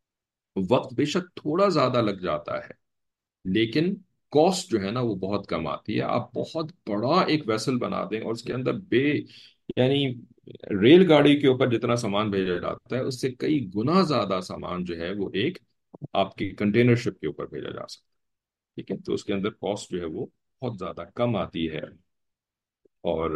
وقت بے شک تھوڑا زیادہ لگ جاتا ہے لیکن کاسٹ جو ہے نا وہ بہت کم آتی ہے. آپ بہت بڑا ایک ویسل بنا دیں اور اس کے اندر بے یعنی ریل گاڑی کے اوپر جتنا سامان بھیجا جاتا ہے اس سے کئی گنا زیادہ سامان جو ہے وہ ایک آپ کی کنٹینر شپ کے اوپر بھیجا جا سکتا ہے. ٹھیک ہے، تو اس کے اندر کاسٹ جو ہے وہ بہت زیادہ کم آتی ہے اور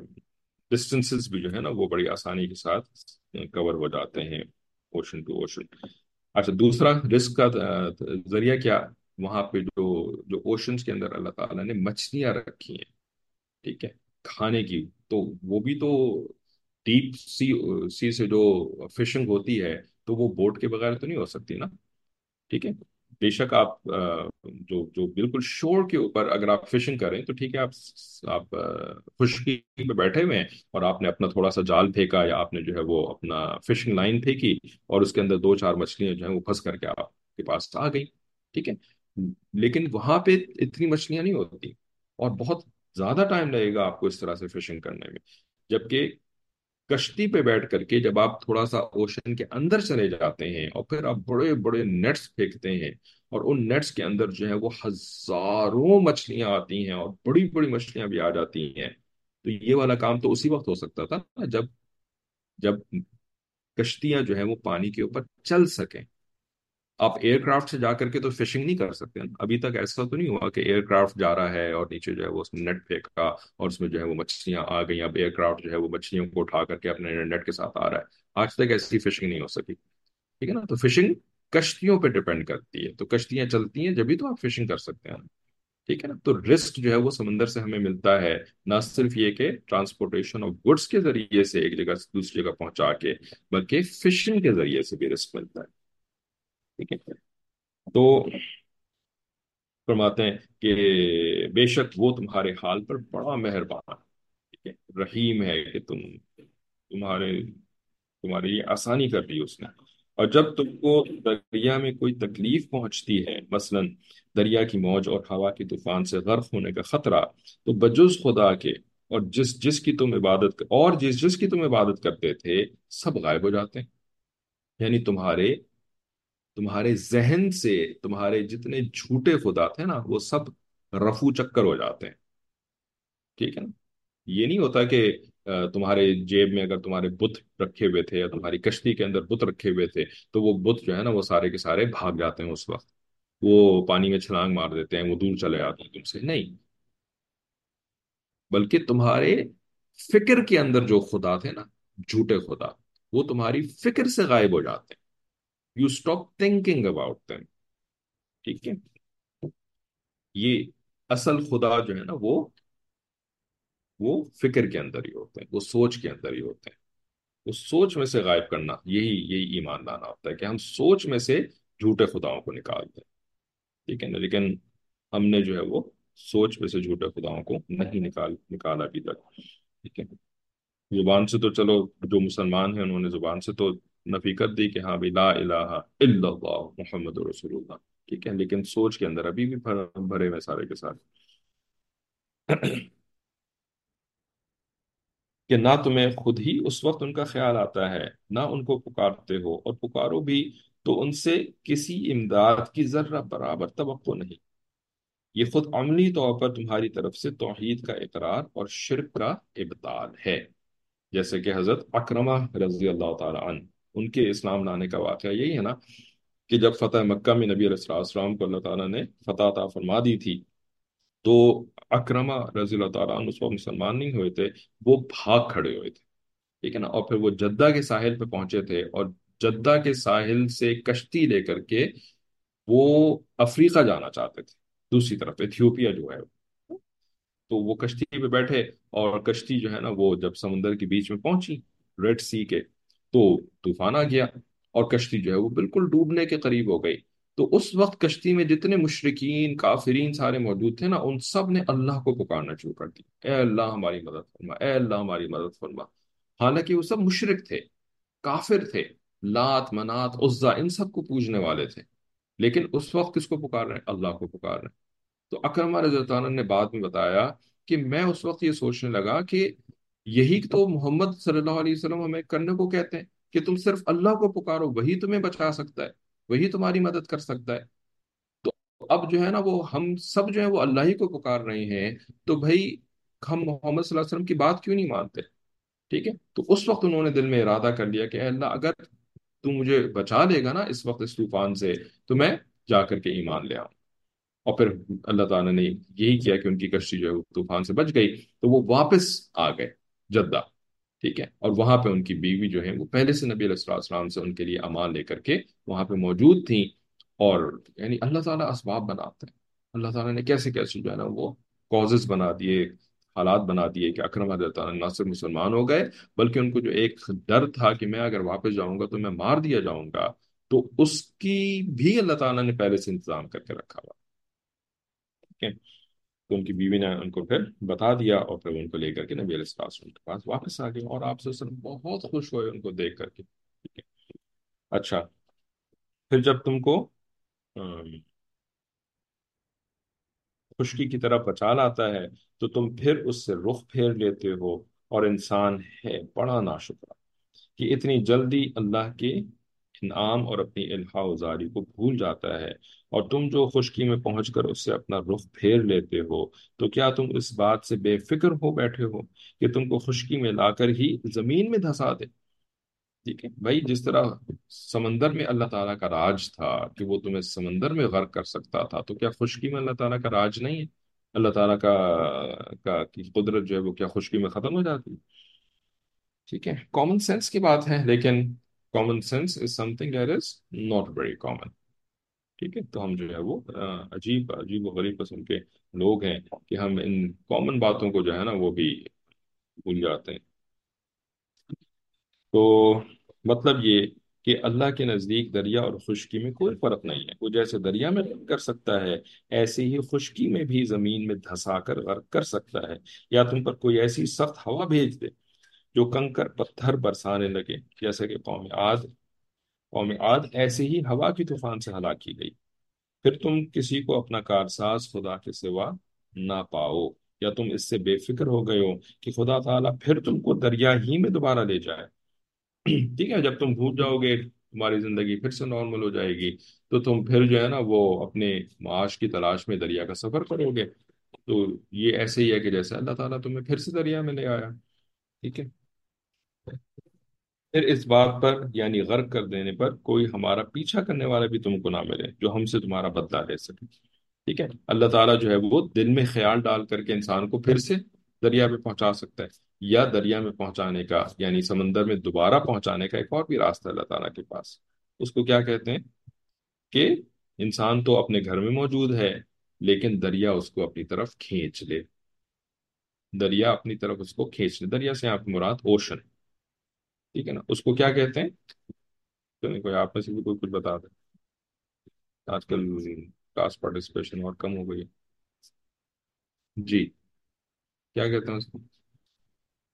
ڈسٹینسز بھی جو ہے نا وہ بڑی آسانی کے ساتھ کور ہو جاتے ہیں اوشن ٹو اوشن. اچھا، دوسرا رسک کا آ، ذریعہ کیا؟ وہاں پہ جو جو اوشنز کے اندر اللہ تعالیٰ نے مچھلیاں رکھی ہیں. ٹھیک ہے، کھانے کی، تو وہ بھی تو ڈیپ سی سی سے جو فشنگ ہوتی ہے تو وہ بوٹ کے بغیر تو نہیں ہو سکتی نا. ٹھیک ہے، بے شک آپ آ، جو جو بالکل شور کے اوپر اگر آپ فشنگ کریں تو ٹھیک ہے، آپ آپ آ، خشکی پہ بیٹھے ہوئے ہیں اور آپ نے اپنا تھوڑا سا جال پھینکا یا آپ نے جو ہے وہ اپنا فشنگ لائن پھینکی اور اس کے اندر دو چار مچھلیاں جو ہیں وہ پھنس کر کے آپ کے پاس آ گئی. ٹھیک ہے، لیکن وہاں پہ اتنی مچھلیاں نہیں ہوتی اور بہت زیادہ ٹائم لگے گا آپ کو اس طرح سے فشنگ کرنے میں. جبکہ کشتی پہ بیٹھ کر کے جب آپ تھوڑا سا اوشن کے اندر چلے جاتے ہیں اور پھر آپ بڑے بڑے نیٹس پھینکتے ہیں اور ان نیٹس کے اندر جو ہے وہ ہزاروں مچھلیاں آتی ہیں اور بڑی بڑی مچھلیاں بھی آ جاتی ہیں. تو یہ والا کام تو اسی وقت ہو سکتا تھا نا جب جب کشتیاں جو ہیں وہ پانی کے اوپر چل سکیں. آپ ایئر کرافٹ سے جا کر کے تو فشنگ نہیں کر سکتے نا. ابھی تک ایسا تو نہیں ہوا کہ ایئر کرافٹ جا رہا ہے اور نیچے جو ہے وہ اس نے نیٹ پھینکا اور اس میں جو ہے وہ مچھلیاں آ گئیں. اب ایئر کرافٹ جو ہے وہ مچھلیوں کو اٹھا کر کے اپنے نیٹ کے ساتھ آ رہا ہے. آج تک ایسی فشنگ نہیں ہو سکی. ٹھیک ہے نا، تو فشنگ کشتیوں پہ ڈپینڈ کرتی ہے. تو کشتیاں چلتی ہیں جبھی تو آپ فشنگ کر سکتے ہیں. ٹھیک ہے نا، تو رسک جو ہے وہ سمندر سے ہمیں ملتا ہے نہ صرف یہ کہ ٹرانسپورٹیشن آف گڈس کے ذریعے سے ایک جگہ سے دوسری جگہ پہنچا کے بلکہ فشنگ کے ذریعے سے بھی رسک ملتا ہے. ٹھیک ہے، تو فرماتے ہیں کہ بے شک وہ تمہارے حال پر بڑا مہربان ہے. ٹھیک ہے، رحیم ہے کہ تم تمہارے تمہارے لیے آسانی کر دی اس نے. اور جب تم کو دریا میں کوئی تکلیف پہنچتی ہے، مثلا دریا کی موج اور ہوا کی طوفان سے غرق ہونے کا خطرہ، تو بجز خدا کے اور جس جس کی تم عبادت اور جس جس کی تم عبادت کرتے تھے سب غائب ہو جاتے ہیں. یعنی تمہارے تمہارے ذہن سے تمہارے جتنے جھوٹے خدا تھے نا وہ سب رفو چکر ہو جاتے ہیں. ٹھیک ہے نا، یہ نہیں ہوتا کہ آ، تمہارے جیب میں اگر تمہارے بت رکھے ہوئے تھے یا تمہاری کشتی کے اندر بت رکھے ہوئے تھے تو وہ بت جو ہے نا وہ سارے کے سارے بھاگ جاتے ہیں اس وقت، وہ پانی میں چھلانگ مار دیتے ہیں، وہ دور چلے جاتے ہیں تم سے. نہیں، بلکہ تمہارے فکر کے اندر جو خدا تھے نا، جھوٹے خدا، وہ تمہاری فکر سے غائب ہو جاتے ہیں. You stop thinking about them. ٹھیک ہے، یہ اصل خدا جو ہے نا وہ وہ فکر کے اندر ہی ہوتے ہیں، وہ سوچ کے اندر ہی ہوتے ہیں. اس سوچ میں سے غائب کرنا یہی یہی ایمان لانا ہوتا ہے کہ ہم سوچ میں سے جھوٹے خداؤں کو نکال دیں. ٹھیک ہے نا، لیکن ہم نے جو ہے وہ سوچ میں سے جھوٹے خداؤں کو نہیں نکال نکالا ابھی تک. ٹھیک ہے، زبان سے تو چلو جو مسلمان ہیں انہوں نے زبان سے تو نفی کر دی کہ ہاں بھائی لا الہ الا اللہ محمد رسول اللہ، ٹھیک ہے، لیکن سوچ کے اندر ابھی بھی بھر- بھرے ہوئے سارے کے سارے کہ نہ تمہیں خود ہی اس وقت ان کا خیال آتا ہے، نہ ان کو پکارتے ہو، اور پکارو بھی تو ان سے کسی امداد کی ذرہ برابر توقع نہیں۔ یہ خود عملی طور پر تمہاری طرف سے توحید کا اقرار اور شرک کا ابطال ہے، جیسے کہ حضرت اکرمہ رضی اللہ تعالی عنہ، ان کے اسلام لانے کا واقعہ یہی ہے نا، کہ جب فتح مکہ میں نبی علیہ الصلوۃ والسلام کو اللہ تعالیٰ نے فتح عطا فرما دی تھی، تو اکرمہ رضی اللہ تعالیٰ عنہ اس وقت مسلمان نہیں ہوئے تھے، وہ بھاگ کھڑے ہوئے تھے، ٹھیک ہے نا، اور پھر وہ جدہ کے ساحل پہ پہنچے تھے، اور جدہ کے ساحل سے کشتی لے کر کے وہ افریقہ جانا چاہتے تھے، دوسری طرف ایتھیوپیا جو ہے، تو وہ کشتی پہ بیٹھے، اور کشتی جو ہے نا وہ جب سمندر کے بیچ میں پہنچی، ریڈ سی کے، تو طوفان آ گیا، اور کشتی جو ہے وہ بالکل ڈوبنے کے قریب ہو گئی۔ تو اس وقت کشتی میں جتنے مشرکین کافرین سارے موجود تھے نا، ان سب نے اللہ کو پکارنا شروع کر دیا، اے اللہ ہماری مدد فرما، اے اللہ ہماری مدد فرما۔ حالانکہ وہ سب مشرک تھے، کافر تھے، لات منات عزا ان سب کو پوجنے والے تھے، لیکن اس وقت کس کو پکار رہے ہیں؟ اللہ کو پکار رہے ہیں۔ تو اکرمہ رضی اللہ عنہ نے بعد میں بتایا کہ میں اس وقت یہ سوچنے لگا کہ یہی تو محمد صلی اللہ علیہ وسلم ہمیں کرنے کو کہتے ہیں، کہ تم صرف اللہ کو پکارو، وہی تمہیں بچا سکتا ہے، وہی تمہاری مدد کر سکتا ہے۔ تو اب جو ہے نا وہ ہم سب جو ہے وہ اللہ ہی کو پکار رہے ہیں، تو بھائی ہم محمد صلی اللہ علیہ وسلم کی بات کیوں نہیں مانتے؟ ٹھیک ہے، تو اس وقت انہوں نے دل میں ارادہ کر لیا کہ اے اللہ اگر تو مجھے بچا لے گا نا اس وقت اس طوفان سے، تو میں جا کر کے ایمان لے آؤں۔ اور پھر اللہ تعالیٰ نے یہی کیا کہ ان کی کشتی جو ہے وہ طوفان سے بچ گئی، تو وہ واپس آ گئے جدہ، ٹھیک ہے، اور وہاں پہ ان کی بیوی جو ہے وہ پہلے سے نبی علیہ السلام السلام سے ان کے لیے امان لے کر کے وہاں پہ موجود تھیں۔ اور یعنی اللہ تعالیٰ اسباب بناتے ہیں، اللہ تعالیٰ نے کیسے کیسے جو ہے نا وہ کازز بنا دیے، حالات بنا دیے کہ اکرم رضی اللہ تعالیٰ نہ صرف مسلمان ہو گئے، بلکہ ان کو جو ایک ڈر تھا کہ میں اگر واپس جاؤں گا تو میں مار دیا جاؤں گا، تو اس کی بھی اللہ تعالیٰ نے پہلے سے انتظام کر کے رکھا ہوا، ٹھیک ہے۔ تو ان کی بیوی نے ان کو پھر بتا دیا، اور پھر ان کو لے کر کے نبی علیہ السلام کے پاس واپس آ گئے، اور آپ سے بہت خوش ہوئے ان کو دیکھ کر کے، ٹھیک ہے۔ اچھا، پھر جب تم کو ام، خشکی کی طرف بچال آتا ہے، تو تم پھر اس سے رخ پھیر لیتے ہو، اور انسان ہے بڑا ناشکرا کہ اتنی جلدی اللہ کے انعام اور اپنی الہا وزاری کو بھول جاتا ہے، اور تم جو خشکی میں پہنچ کر اس سے اپنا رخ پھیر لیتے ہو، تو کیا تم اس بات سے بے فکر ہو بیٹھے ہو کہ تم کو خشکی میں لا کر ہی زمین میں دھسا دے؟ ٹھیک ہے بھائی، جس طرح سمندر میں اللہ تعالیٰ کا راج تھا کہ وہ تمہیں سمندر میں غرق کر سکتا تھا، تو کیا خشکی میں اللہ تعالیٰ کا راج نہیں ہے؟ اللہ تعالیٰ کا کا کی قدرت جو ہے وہ کیا خشکی میں ختم ہو جاتی ہے؟ ٹھیک ہے، کامن سینس کی بات ہے، لیکن common sense is something that is not very common, ٹھیک ہے، تو ہم جو ہے وہ آ، عجیب عجیب و غریب قسم کے لوگ ہیں کہ ہم ان کامن باتوں کو جو ہے نا وہ بھی بھول جاتے ہیں۔ تو مطلب یہ کہ اللہ کے نزدیک دریا اور خشکی میں کوئی فرق نہیں ہے، وہ جیسے دریا میں غرق کر سکتا ہے، ایسے ہی خشکی میں بھی زمین میں دھسا کر غرق کر سکتا ہے، یا تم پر کوئی ایسی سخت ہوا بھیج دے جو کنکر پتھر برسانے لگے، جیسے کہ قوم عاد قوم عاد ایسے ہی ہوا کی طوفان سے ہلاک کی گئی۔ پھر تم کسی کو اپنا کارساز خدا کے سوا نہ پاؤ، یا تم اس سے بے فکر ہو گئے ہو کہ خدا تعالیٰ پھر تم کو دریا ہی میں دوبارہ لے جائے؟ ٹھیک ہے، جب تم بھول جاؤ گے تمہاری زندگی پھر سے نارمل ہو جائے گی، تو تم پھر جو ہے نا وہ اپنے معاش کی تلاش میں دریا کا سفر کرو گے، تو یہ ایسے ہی ہے کہ جیسے اللہ تعالیٰ تمہیں پھر سے دریا میں لے آیا، ٹھیک ہے۔ پھر اس بات پر یعنی غرق کر دینے پر کوئی ہمارا پیچھا کرنے والا بھی تم کو نہ ملے جو ہم سے تمہارا بدلہ لے سکے، ٹھیک ہے۔ اللہ تعالیٰ جو ہے وہ دل میں خیال ڈال کر کے انسان کو پھر سے دریا پہ پہنچا سکتا ہے، یا دریا میں پہنچانے کا یعنی سمندر میں دوبارہ پہنچانے کا ایک اور بھی راستہ ہے اللہ تعالیٰ کے پاس، اس کو کیا کہتے ہیں کہ انسان تو اپنے گھر میں موجود ہے، لیکن دریا اس کو اپنی طرف کھینچ لے، دریا اپنی طرف اس کو کھینچ لے، دریا سے آپ کی مراد اوشن، ٹھیک ہے نا، اس کو کیا کہتے ہیں؟ چلیں کوئی آپ میں سے بھی کوئی کچھ بتا دیں، آج کل کلاس پارٹیسپیشن اور کم ہو گئی ہے۔ جی، کیا کہتے ہیں اس کو؟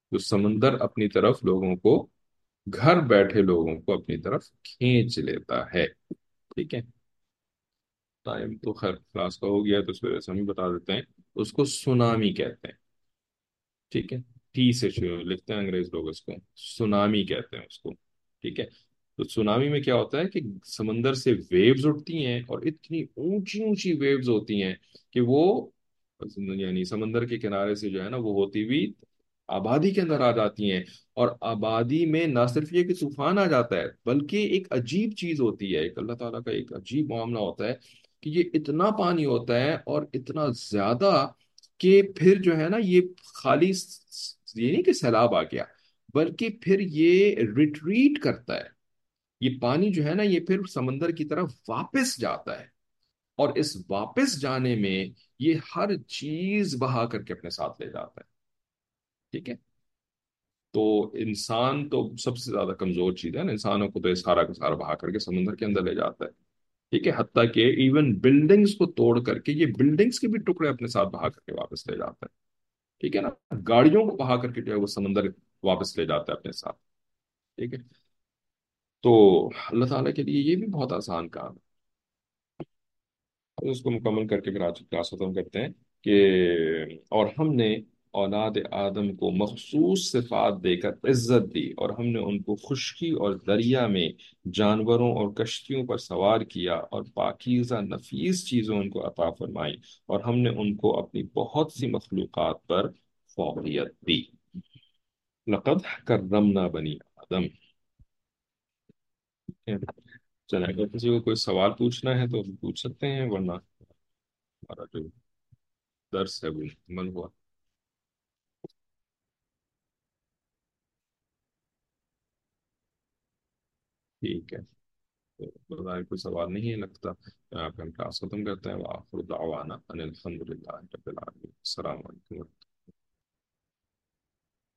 تو سمندر اپنی طرف لوگوں کو، گھر بیٹھے لوگوں کو اپنی طرف کھینچ لیتا ہے. ٹھیک ہے. ٹائم تو خیر کلاس کا ہو گیا تو اس وجہ سے ہم ہی بتا دیتے ہیں. اس کو سونامی کہتے ہیں. ٹھیک ہے. ٹی سے شروع لکھتے ہیں انگریز لوگ، اس کو سونامی کہتے ہیں اس کو. ٹھیک ہے. تو سونامی میں کیا ہوتا ہے کہ سمندر سے ویوز اٹھتی ہیں، اور اتنی اونچی اونچی ویوز ہوتی ہیں کہ وہ یعنی سمندر کے کنارے سے جو ہے نا وہ ہوتی ہوئی آبادی کے اندر آ جاتی ہیں. اور آبادی میں نہ صرف یہ کہ طوفان آ جاتا ہے، بلکہ ایک عجیب چیز ہوتی ہے، ایک اللہ تعالیٰ کا ایک عجیب معاملہ ہوتا ہے کہ یہ اتنا پانی ہوتا ہے اور اتنا زیادہ کہ پھر جو ہے نا یہ خالی س- یہ نہیں کہ سیلاب آ گیا، بلکہ پھر یہ ریٹریٹ کرتا ہے. یہ پانی جو ہے نا یہ پھر سمندر کی طرف واپس جاتا ہے، اور اس واپس جانے میں یہ ہر چیز بہا کر کے اپنے ساتھ لے جاتا ہے. ٹھیک ہے. تو انسان تو سب سے زیادہ کمزور چیز ہے نا، انسانوں کو تو یہ سارا کا سارا بہا کر کے سمندر کے اندر لے جاتا ہے. ٹھیک ہے. حتیٰ کہ ایون بلڈنگز کو توڑ کر کے یہ بلڈنگز کے بھی ٹکڑے اپنے ساتھ بہا کر کے واپس لے جاتا ہے. ٹھیک ہے نا. گاڑیوں کو بہا کر کے جو ہے وہ سمندر واپس لے جاتا ہے اپنے ساتھ. ٹھیک ہے. تو اللہ تعالیٰ کے لیے یہ بھی بہت آسان کام ہے. اس کو مکمل کر کے پھر آج کی کلاس ختم کرتے ہیں کہ اور ہم نے اولاد آدم کو مخصوص صفات دے کر عزت دی، اور ہم نے ان کو خشکی اور دریا میں جانوروں اور کشتیوں پر سوار کیا، اور پاکیزہ نفیس چیزوں ان کو عطا فرمائی، اور ہم نے ان کو اپنی بہت سی مخلوقات پر فوقیت دی. لقد کرمنا بنی آدم. چلیں اگر کسی کو کوئی سوال پوچھنا ہے تو پوچھ سکتے ہیں، ورنہ ہمارا جو درس ہے وہ مکمل ہوا. ٹھیک ہے. تو بظاہر کوئی سوال نہیں ہے لگتا. آپ ہم کلاس ختم کرتے ہیں. وآخر دعوانا ان الحمد للہ رب العالمین. السلام علیکم.